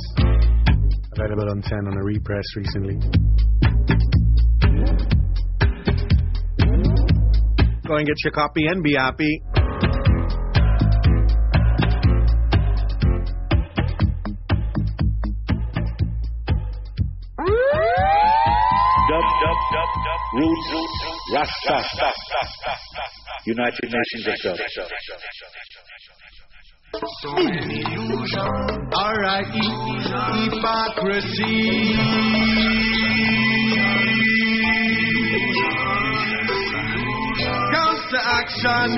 Available on ten on a repress recently. Go and get your copy and be happy.
Dub, dub, dub, dub. Roots, Rasta, United Nations of Dub.
So many illusion, alright, hypocrisy. Comes to action.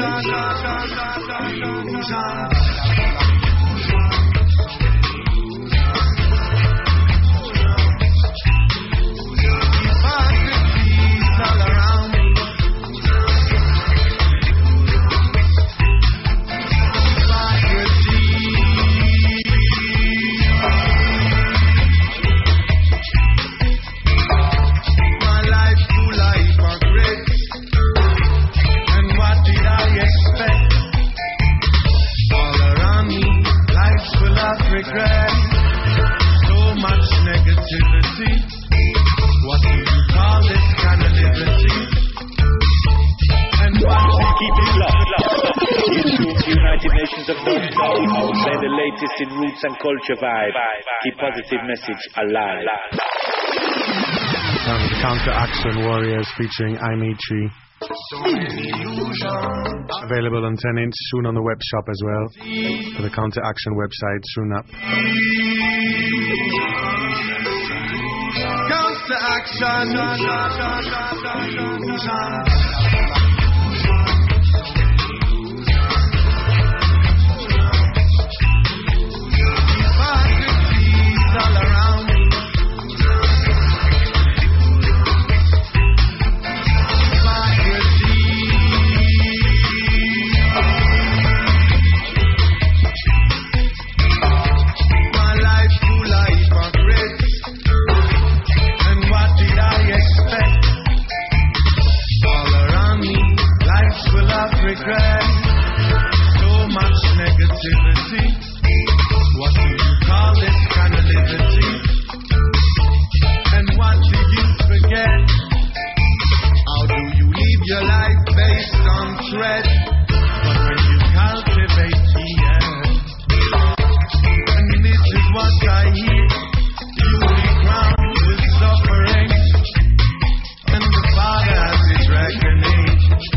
In roots and culture vibe, keep positive message alive.
Um, the Counter Action Warriors featuring Imetri. Available on ten inch, soon on the web shop as well. For the Counter Action website, soon up.
Counter Action. All around me. My life full of hypocrites. And what did I expect? All around me, life's full of regret. So much negativity. What do you call this kind of liberty? And what do you forget? How do you live your life based on threat? But when you cultivate fear, and this is what I hear, you will be crowned with suffering, and the Father has his reckoning.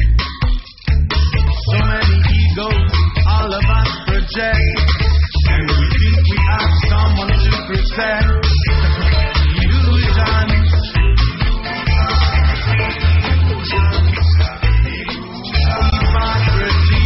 So many egos, all of us project. And we think we have someone to protect. Illusions. Hypocrisy.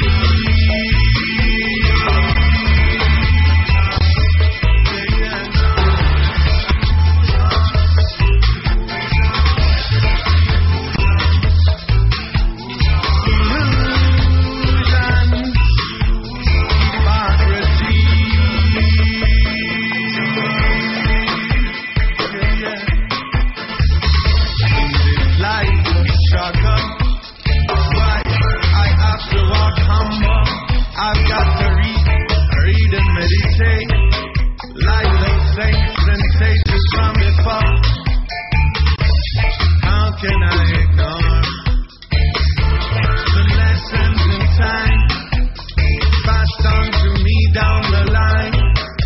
I've got to read, read and meditate, like those saints and sages from before. How can I ignore the lessons in time passed on to me down the line?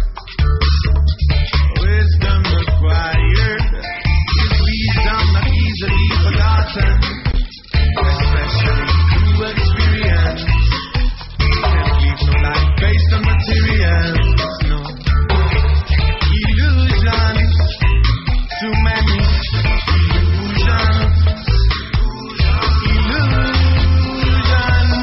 Wisdom acquired is wisdom not easily forgotten, especially through experience. No life based on materials, no illusions, too many illusions, illusions.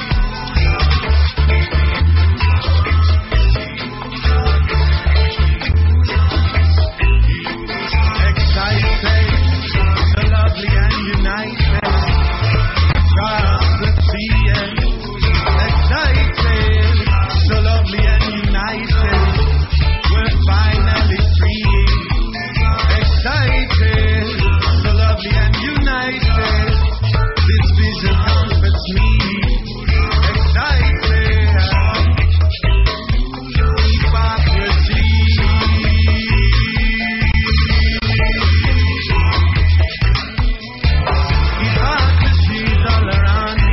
Excited, so lovely and united, across the sea and excited, so lovely and united, we're finally free. Excited, so lovely and united, this vision comforts me. Excited, hypocrisy. Hypocrisy's all around me.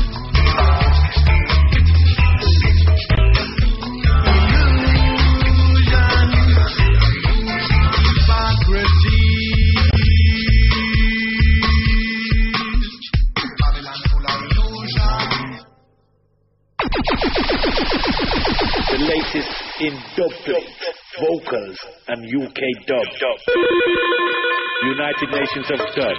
The latest in dub plate, vocals and U K dub. United Nations of Dub.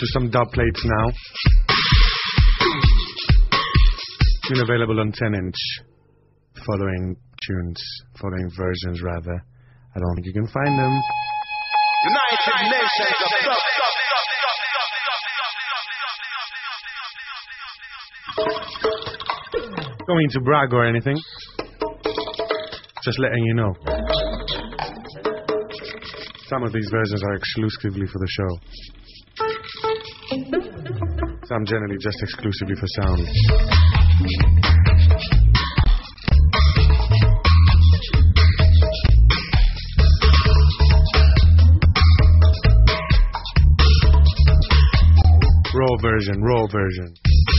some dub plates now. Tune available on ten inch. Following tunes, following versions rather. I don't think you can find them.
United Nations of Dub.
Don't mean to brag or anything. Just letting you know. Some of these versions are exclusively for the show. Some generally just exclusively for sound. Raw version, raw version.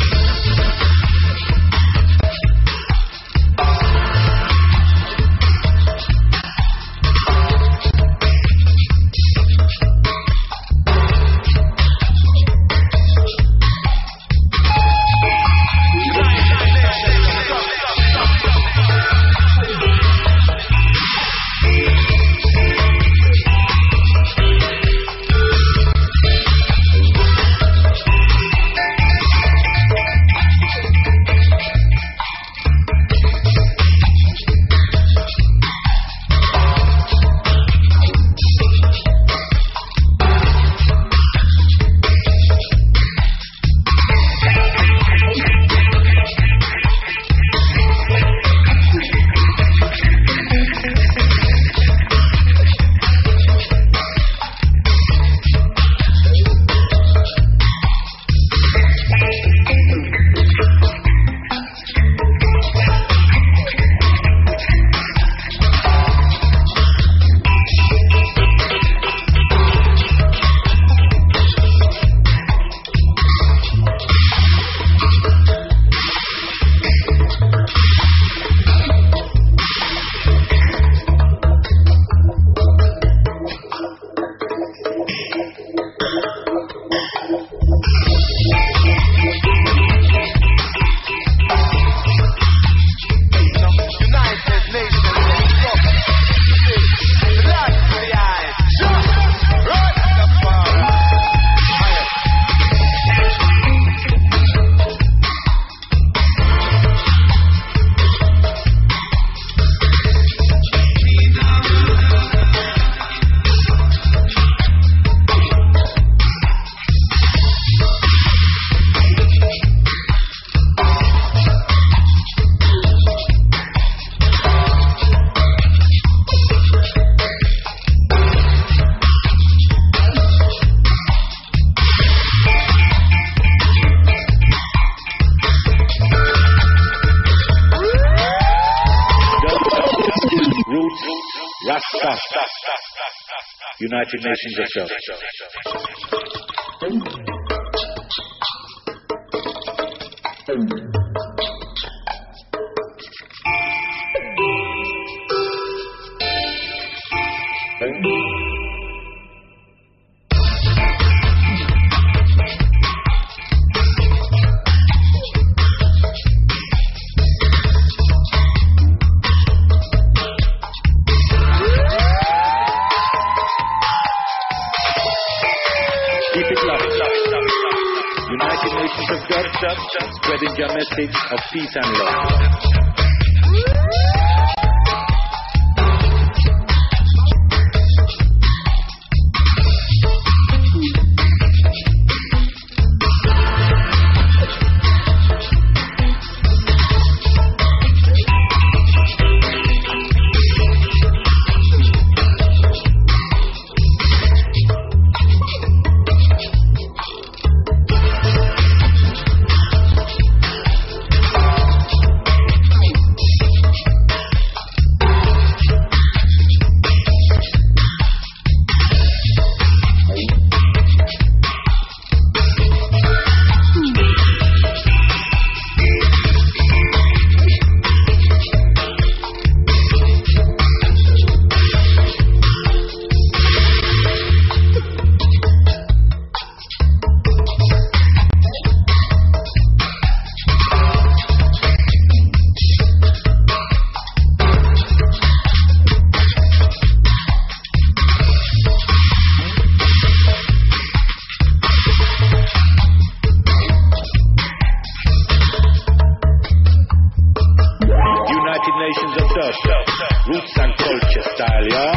United Nations of Dub. Spreading your message of peace and love.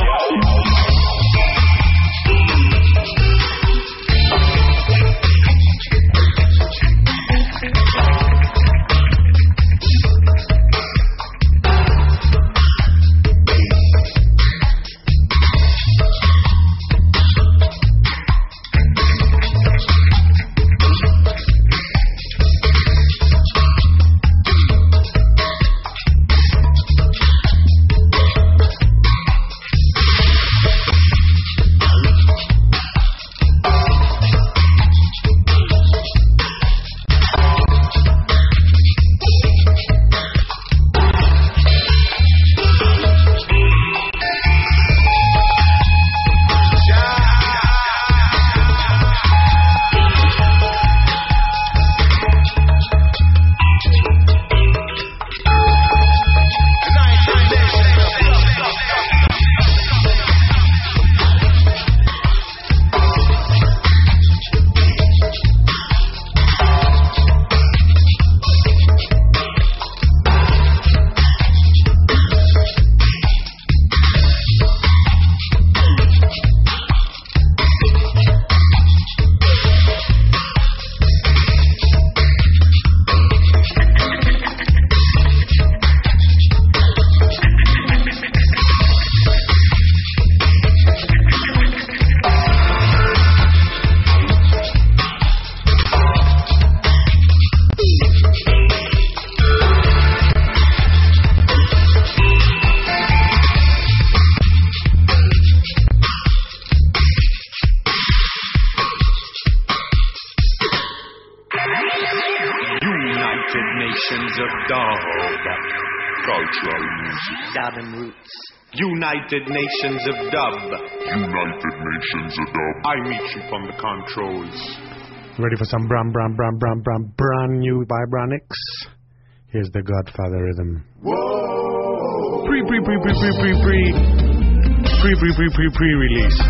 United Nations of Dub.
United Nations of Dub.
I meet you from the controls. Ready for some bram bram bram bram bram brand new Vibronics? Here's the Godfather rhythm. Whoa! Pre pre pre pre pre pre pre pre pre pre pre pre release.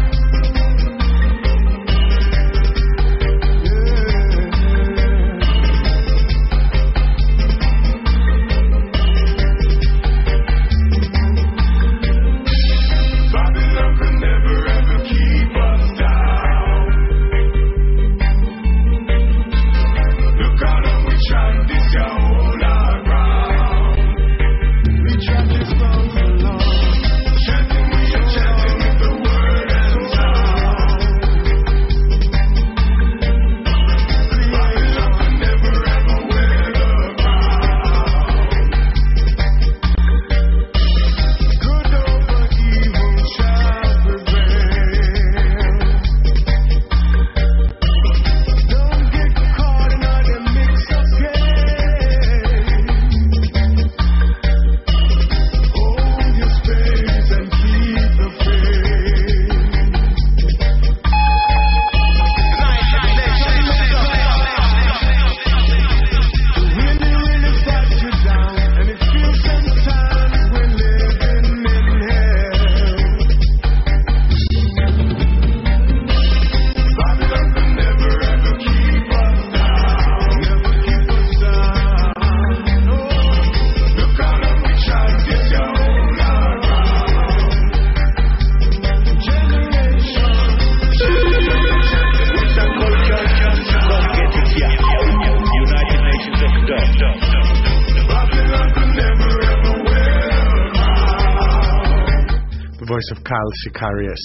Of Kyle Sicarius.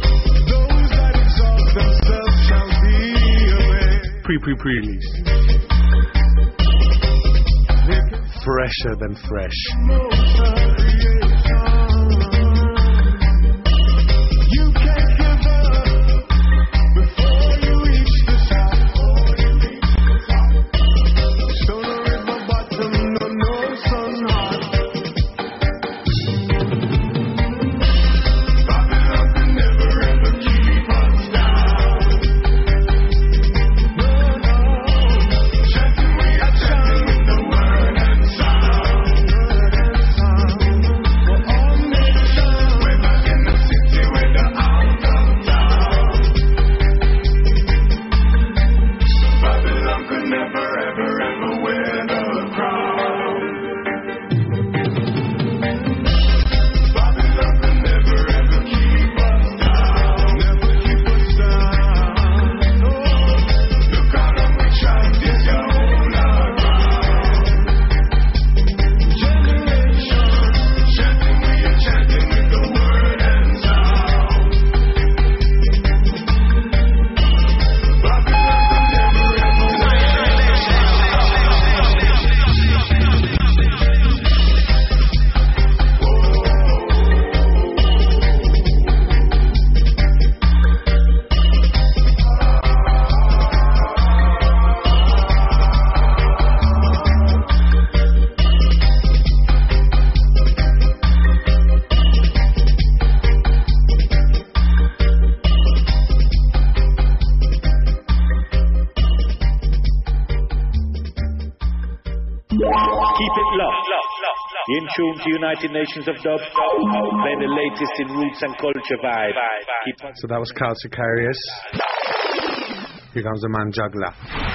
Pre pre pre release. Fresher than fresh.
You're in tune to United Nations of Dub, playing the latest in roots and culture vibe. Keep on.
So that was Carl Sicarius. Here comes the man Juggler.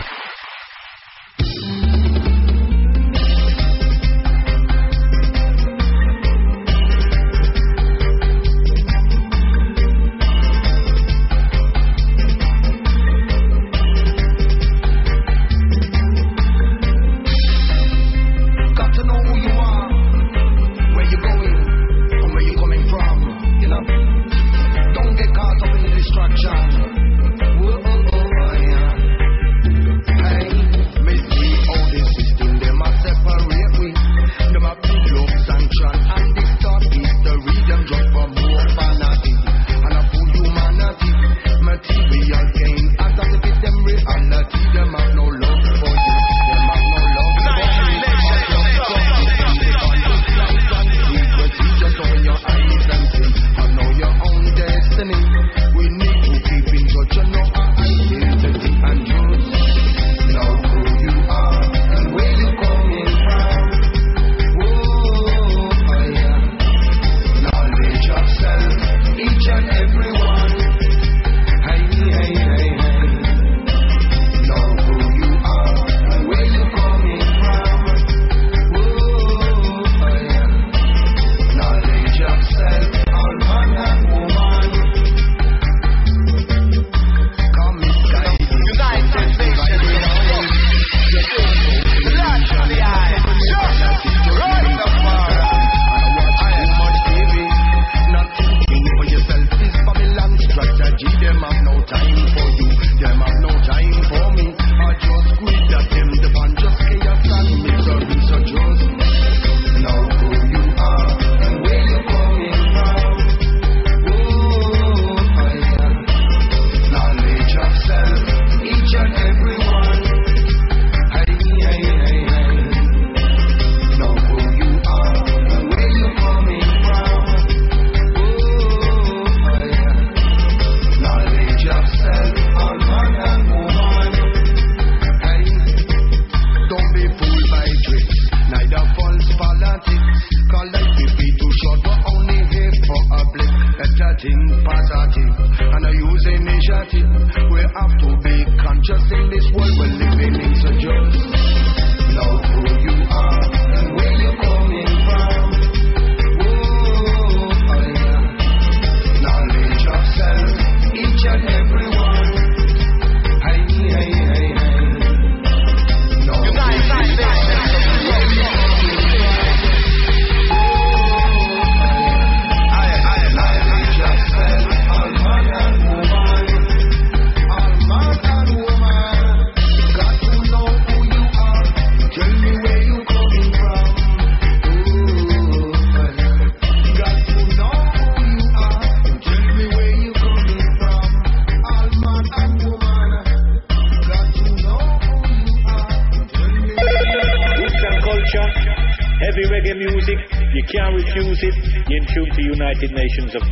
United Nations of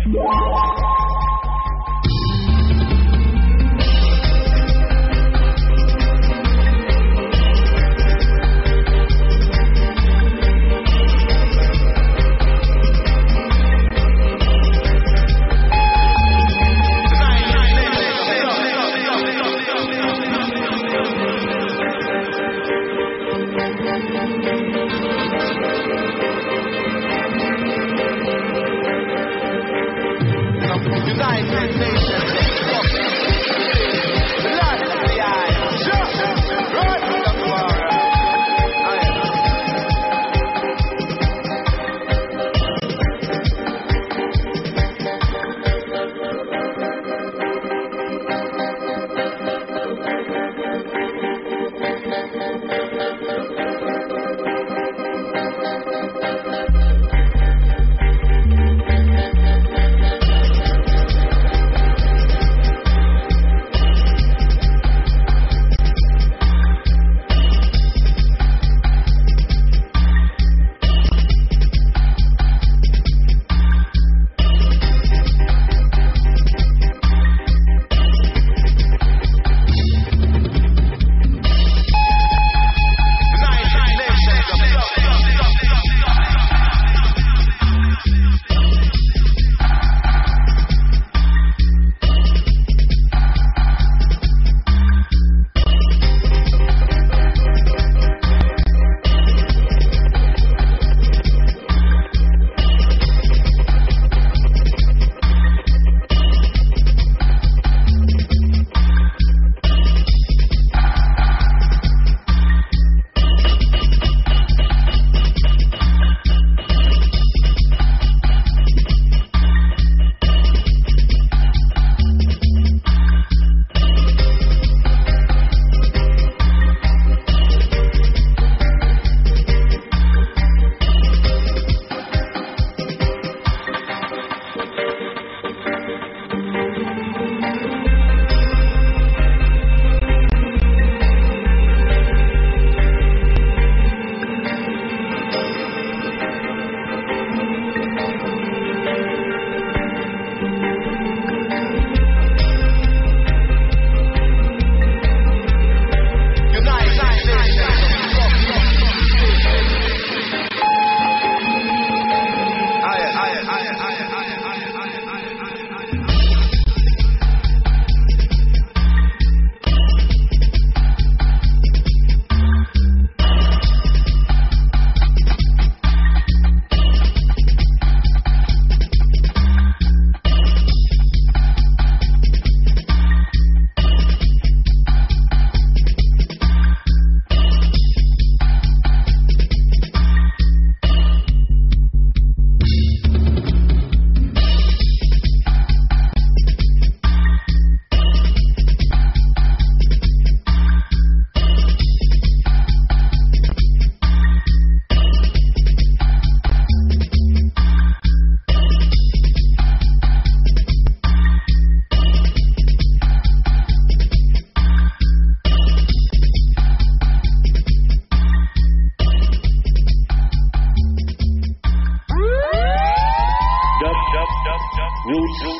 Dub.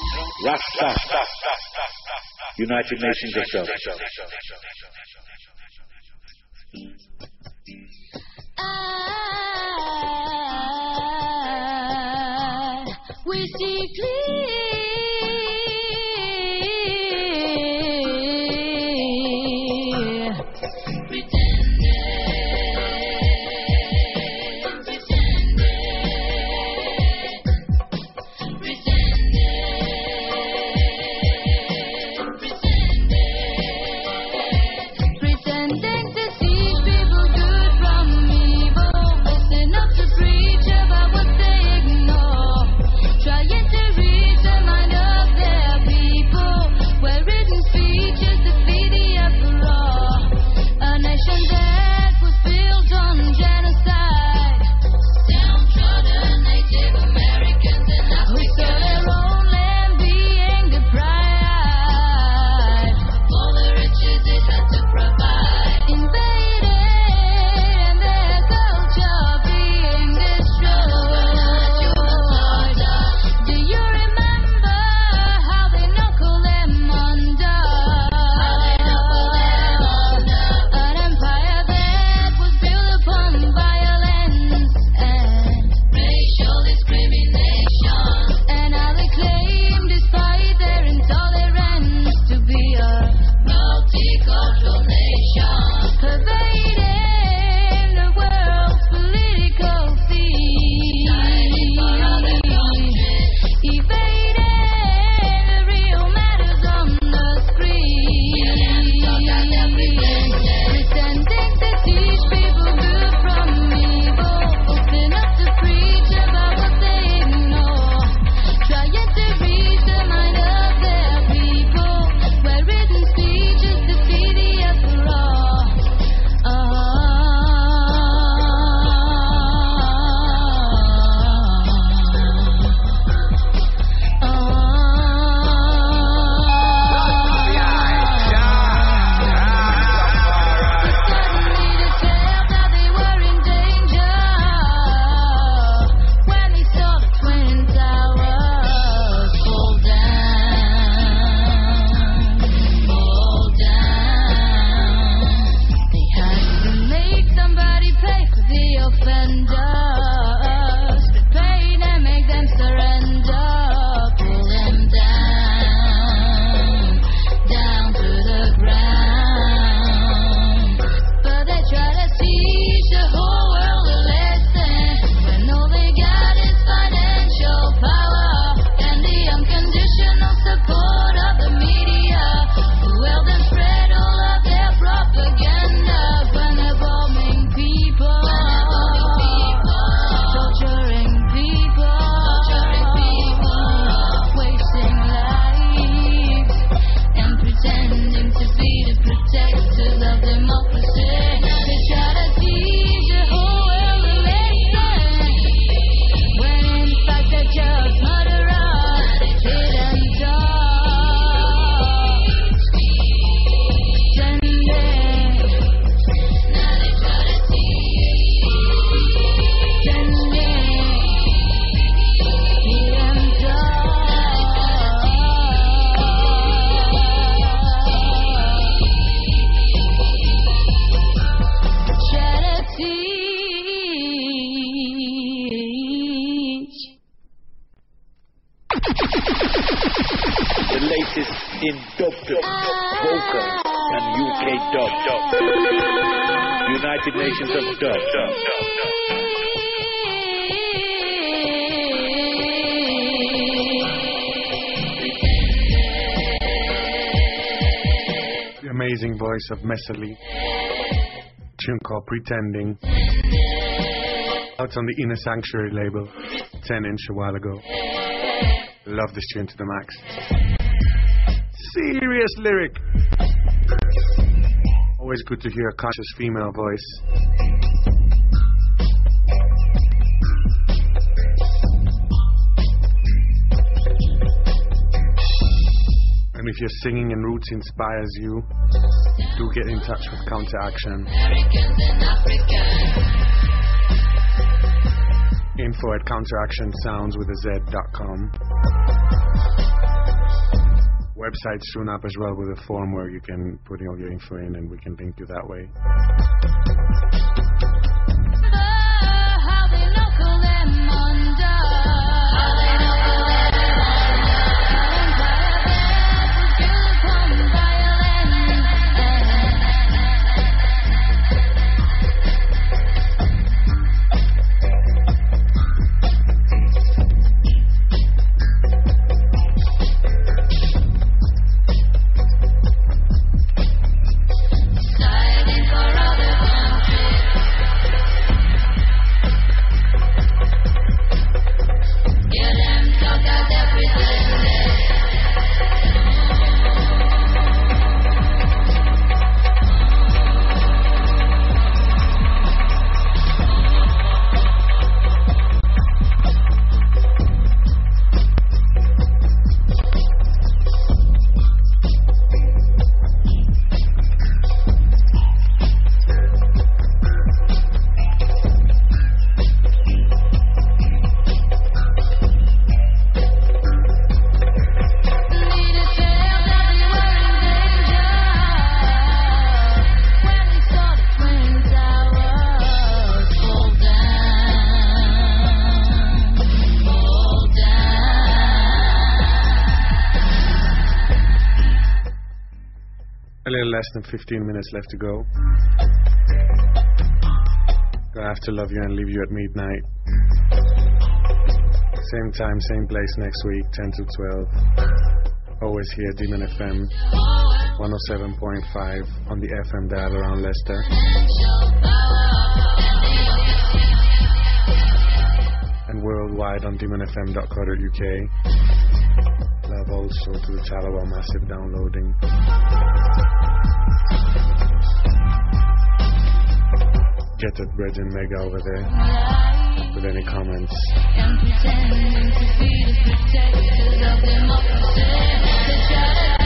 Rasta. United Nations of Dub.
We see clear.
in dub dub, vocals and U K dub. United Nations of Dub.
The amazing voice of Messerly. Tune called Pretending. Out on the Inner Sanctuary label, ten inch a while ago. Love this tune to the max. Serious lyric. Always good to hear a conscious female voice. And if your singing and roots inspires you, do get in touch with Counteraction. Info at counteraction sounds with a Z dot com. website soon up as well with a form where you can put all your info in and we can link you that way. Less than fifteen minutes left to go. Gonna have to love you and leave you at midnight. Same time, same place next week, ten to twelve. Always here, Demon F M, one oh seven point five on the F M dial around Leicester. And worldwide on demon f m dot co dot u k. Love also to the Chalawa Massive downloading. Get at Bread and Mega over there with any comments.
And pretending to be the protectors of democracy. They try to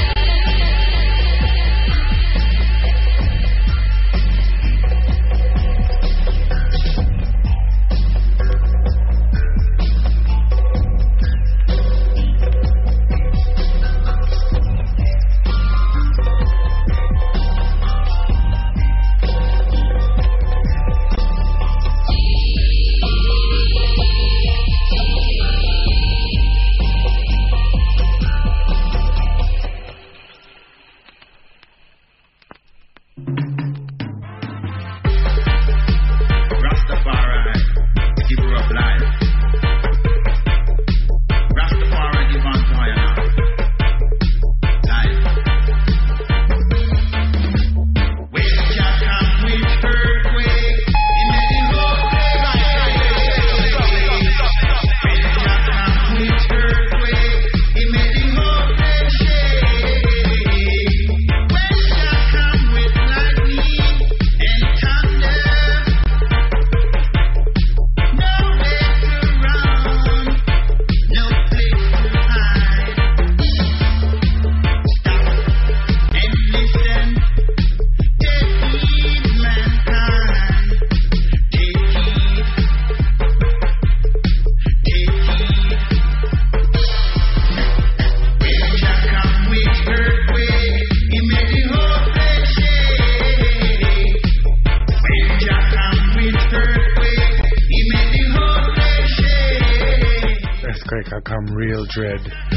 Dread.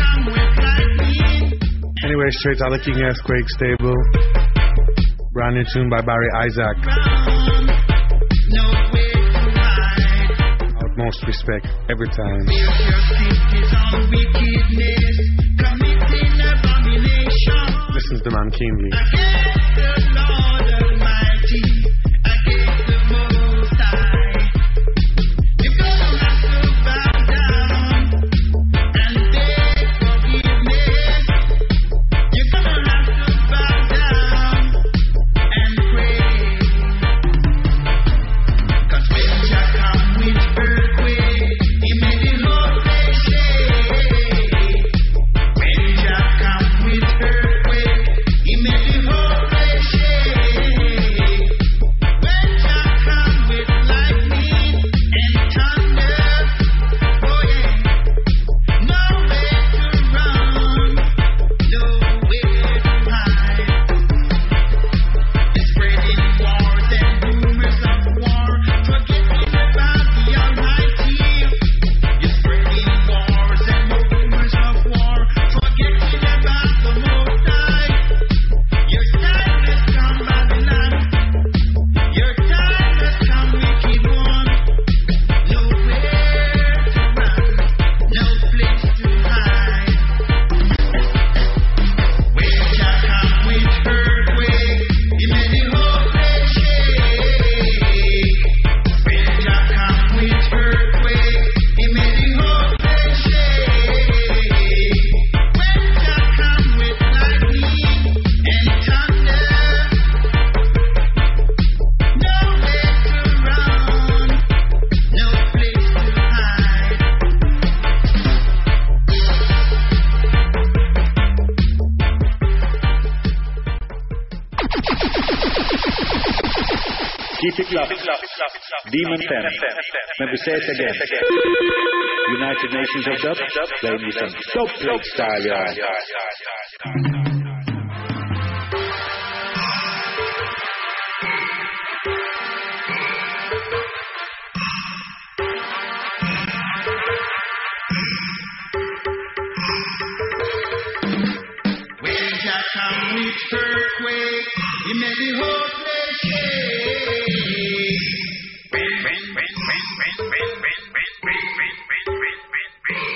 Anyway, straight out of King Earthquake stable. Brand new tune by Barry Isaac. Utmost respect every time. Listen to the man keenly.
Earthquake, he made the whole
Keep it locked. Demon Fem. Let me say it again. United Nations of Dub. Play me some dope plate style, yeah.
Earthquake, he made the whole place shake. Rain, rain, rain, rain, rain, rain, rain, rain, rain, rain, rain, rain,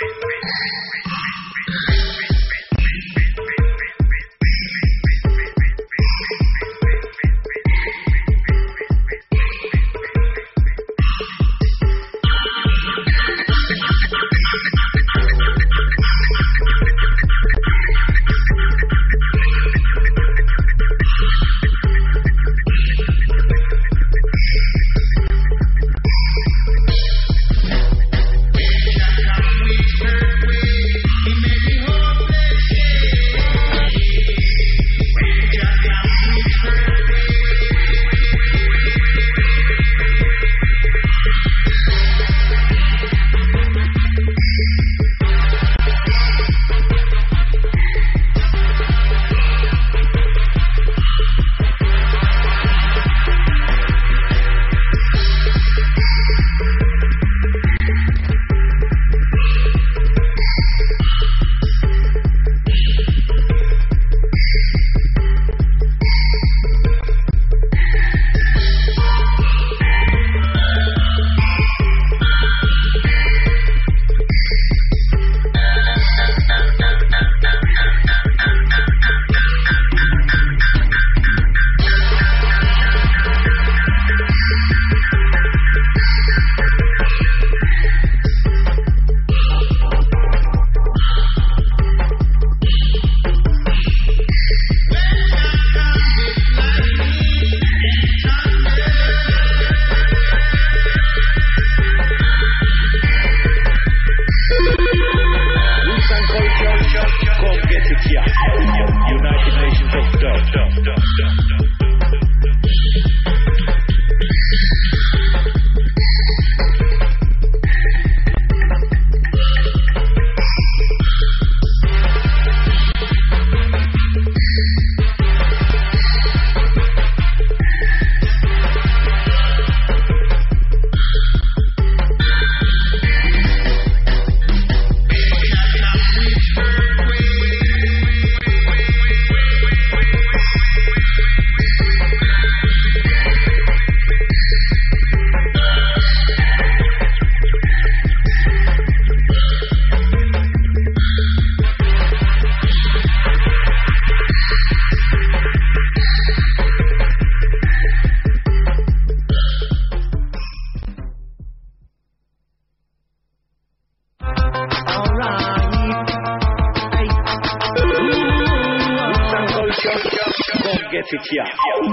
Get it here.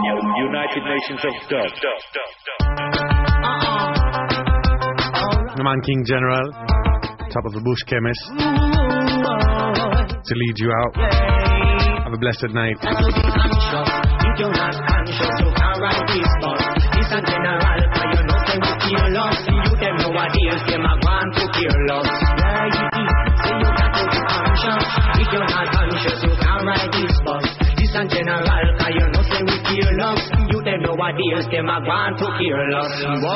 United Nations of Dub.
The man King General, top of the bush chemist, to lead you out. Have a blessed night.
And general, cause you know say we feel love. You them know what deals, them a want to kill us.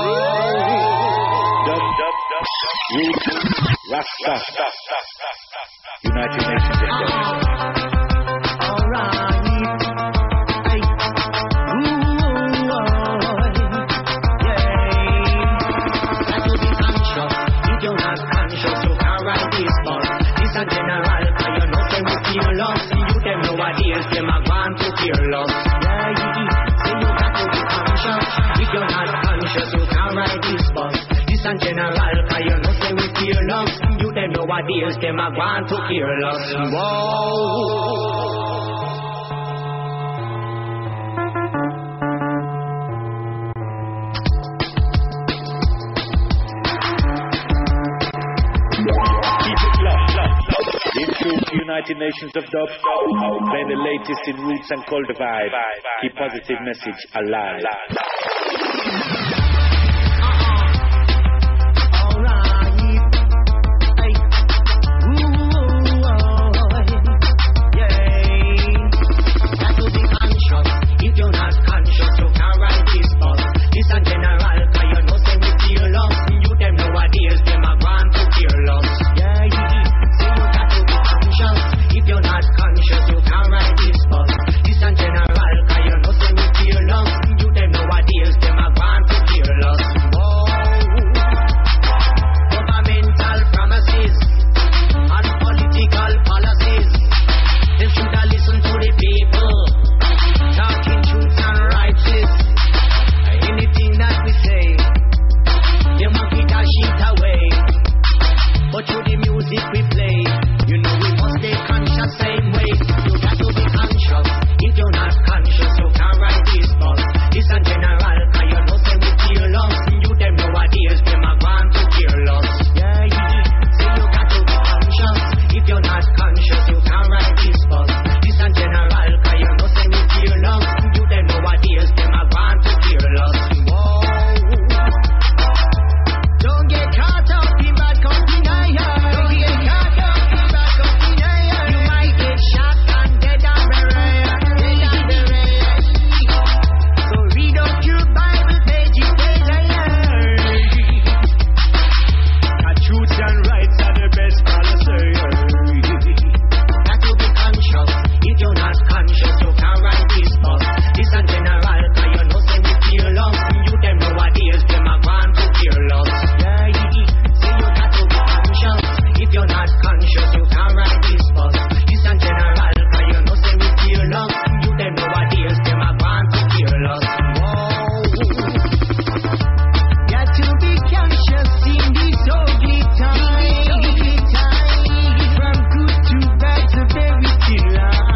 Dub, dub, dub, Roots, Rasta, United Nations of Dub.
Alright. Hey. Ooh, yeah. Got to be conscious. If you're not conscious, you can't write this book. This a general, cause you know say we feel love. You them know what deals, them a to kill us. Yeah, so you got to be conscious. If you're not conscious, you can't ride this bus. This and general, cause you know say we feel love. You them know what deals, them a want to kill us. Whoa.
United Nations of Dub, playing the latest in roots and culture vibe. Keep positive message alive.
not conscious, you can't ride this bus. This and general, cause you know say we fear us. You them nowadays, them a want to kill us. Whoa. Governmental promises and political policies, they should have listened to the people, talking truth and righteous. Anything that we say, they want it a sheet away. But through the music we play, you know we must stay conscious same way. You got to be conscious. If you're not conscious, you can't ride this bus. This and general, cause you know say we feel lost. You them nowadays, them a want to kill us. Yeah, yeah. So you got to be conscious. If you're not conscious, you can't ride this bus. This and general, cause you know say we feel lost. You them nowadays, them a want to kill us. Whoa. Don't get caught up in bad company. Don't get caught up in bad company. You might get shot and dead and buried. Dead and buried. So read up your Bible pages daily. Cause truth and rights are the best policy. Got to be conscious. If you're not conscious, you can't ride this bus. This and general, cause you know say we feel lost. You them nowadays, them a want to kill us. Yeah, yeah. So you got to be conscious. If you're not conscious, you can't ride this bus. This and general, cause you know say we feel lost. You them nowadays, them a want to kill us. Whoa. Got to be conscious in this ugly time. From good to bad to very still.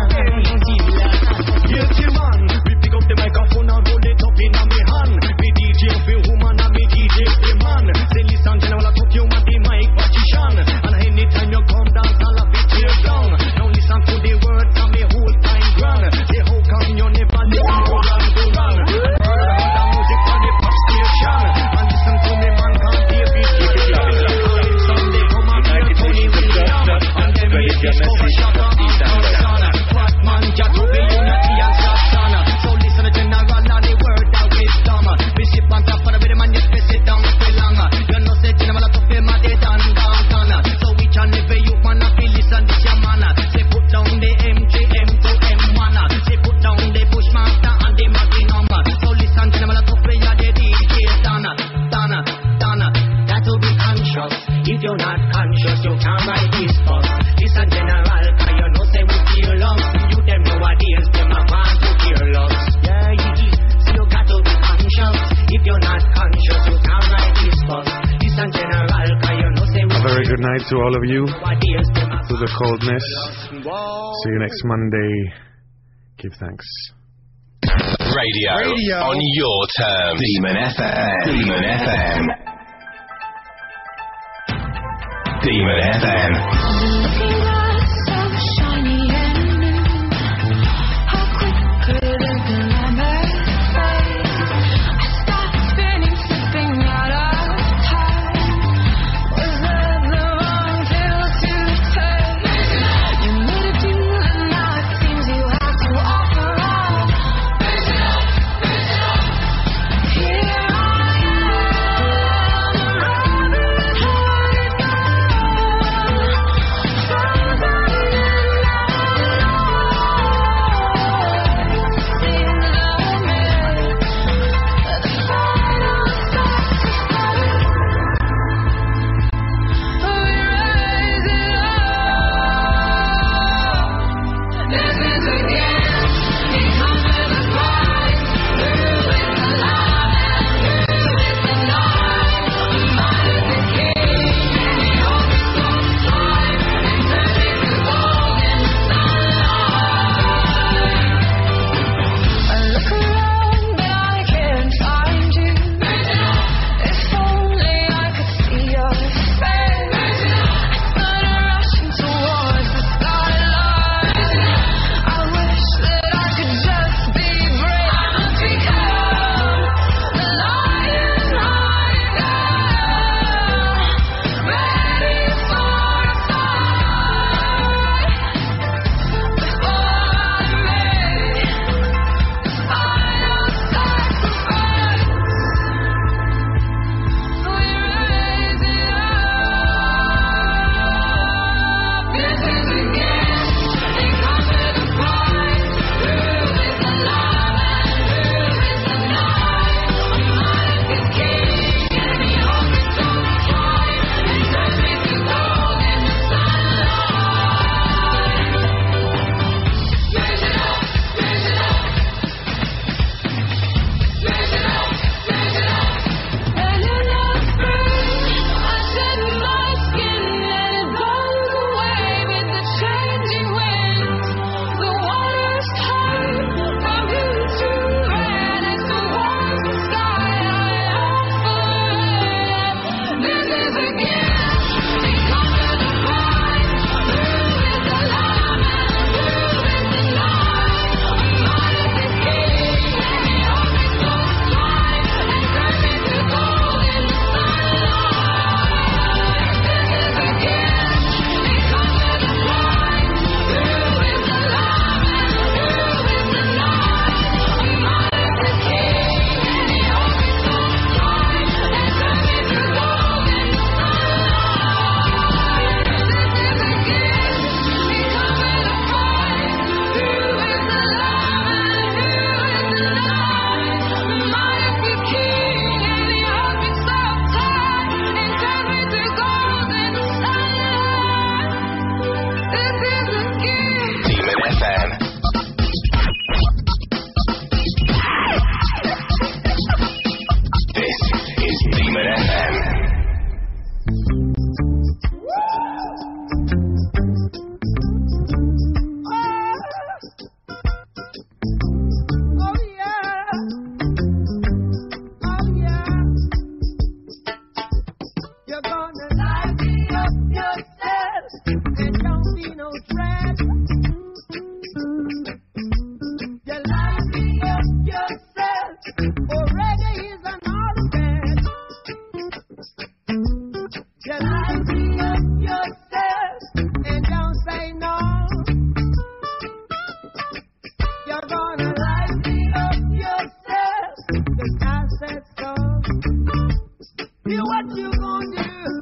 Yes, you man. We pick up the microphone and roll it up in a me hand. Me D J for woman and me D J for man. Say listen, general, I took you on the mic position. And anytime you come dance, I'll have it tear down. Now listen to the words and me whole time grand. Say how come you never let me go run to run? Heard about the music on the pop station. And listen to me man can't be a beat. Sunday come and hear Tony Williams. And then we discover Shaka and Tarzan. Batman, Jack Ruby, Unity and Satan. So listen to general and the word of wisdom. We sip on top of the rhythm and you space it down for long. You know say general to pay my day down down. So each and every youth man a feel listen this your man. Say put down the M J M to M one. Say put down the Bushmaster and the Magnum. So listen general to play your the D J Donna, Donna, Donna. Got to be conscious. If you're not conscious, you can't ride this bus. This and general, cause you know say we feel lost. You them nowadays, them a want to kill us. Yeah, yeah. So you got to be conscious. If you're not conscious, you can't ride this bus. This and general, cause you know say we
A very good night to all of you.
nowadays, them a
To the coldness.
Whoa.
See you next Monday. Give thanks.
Radio,
Radio.
on your terms. Demon F M. Demon F M. Demon F M.
Looking glass so shiny and new. How quickly the glamour fades. I start spinning, slipping out of time. Was that the wrong pill to take? You made a deal and now it seems you have to offer up. Here I am, rather than hard it goes.
You what you gonna do?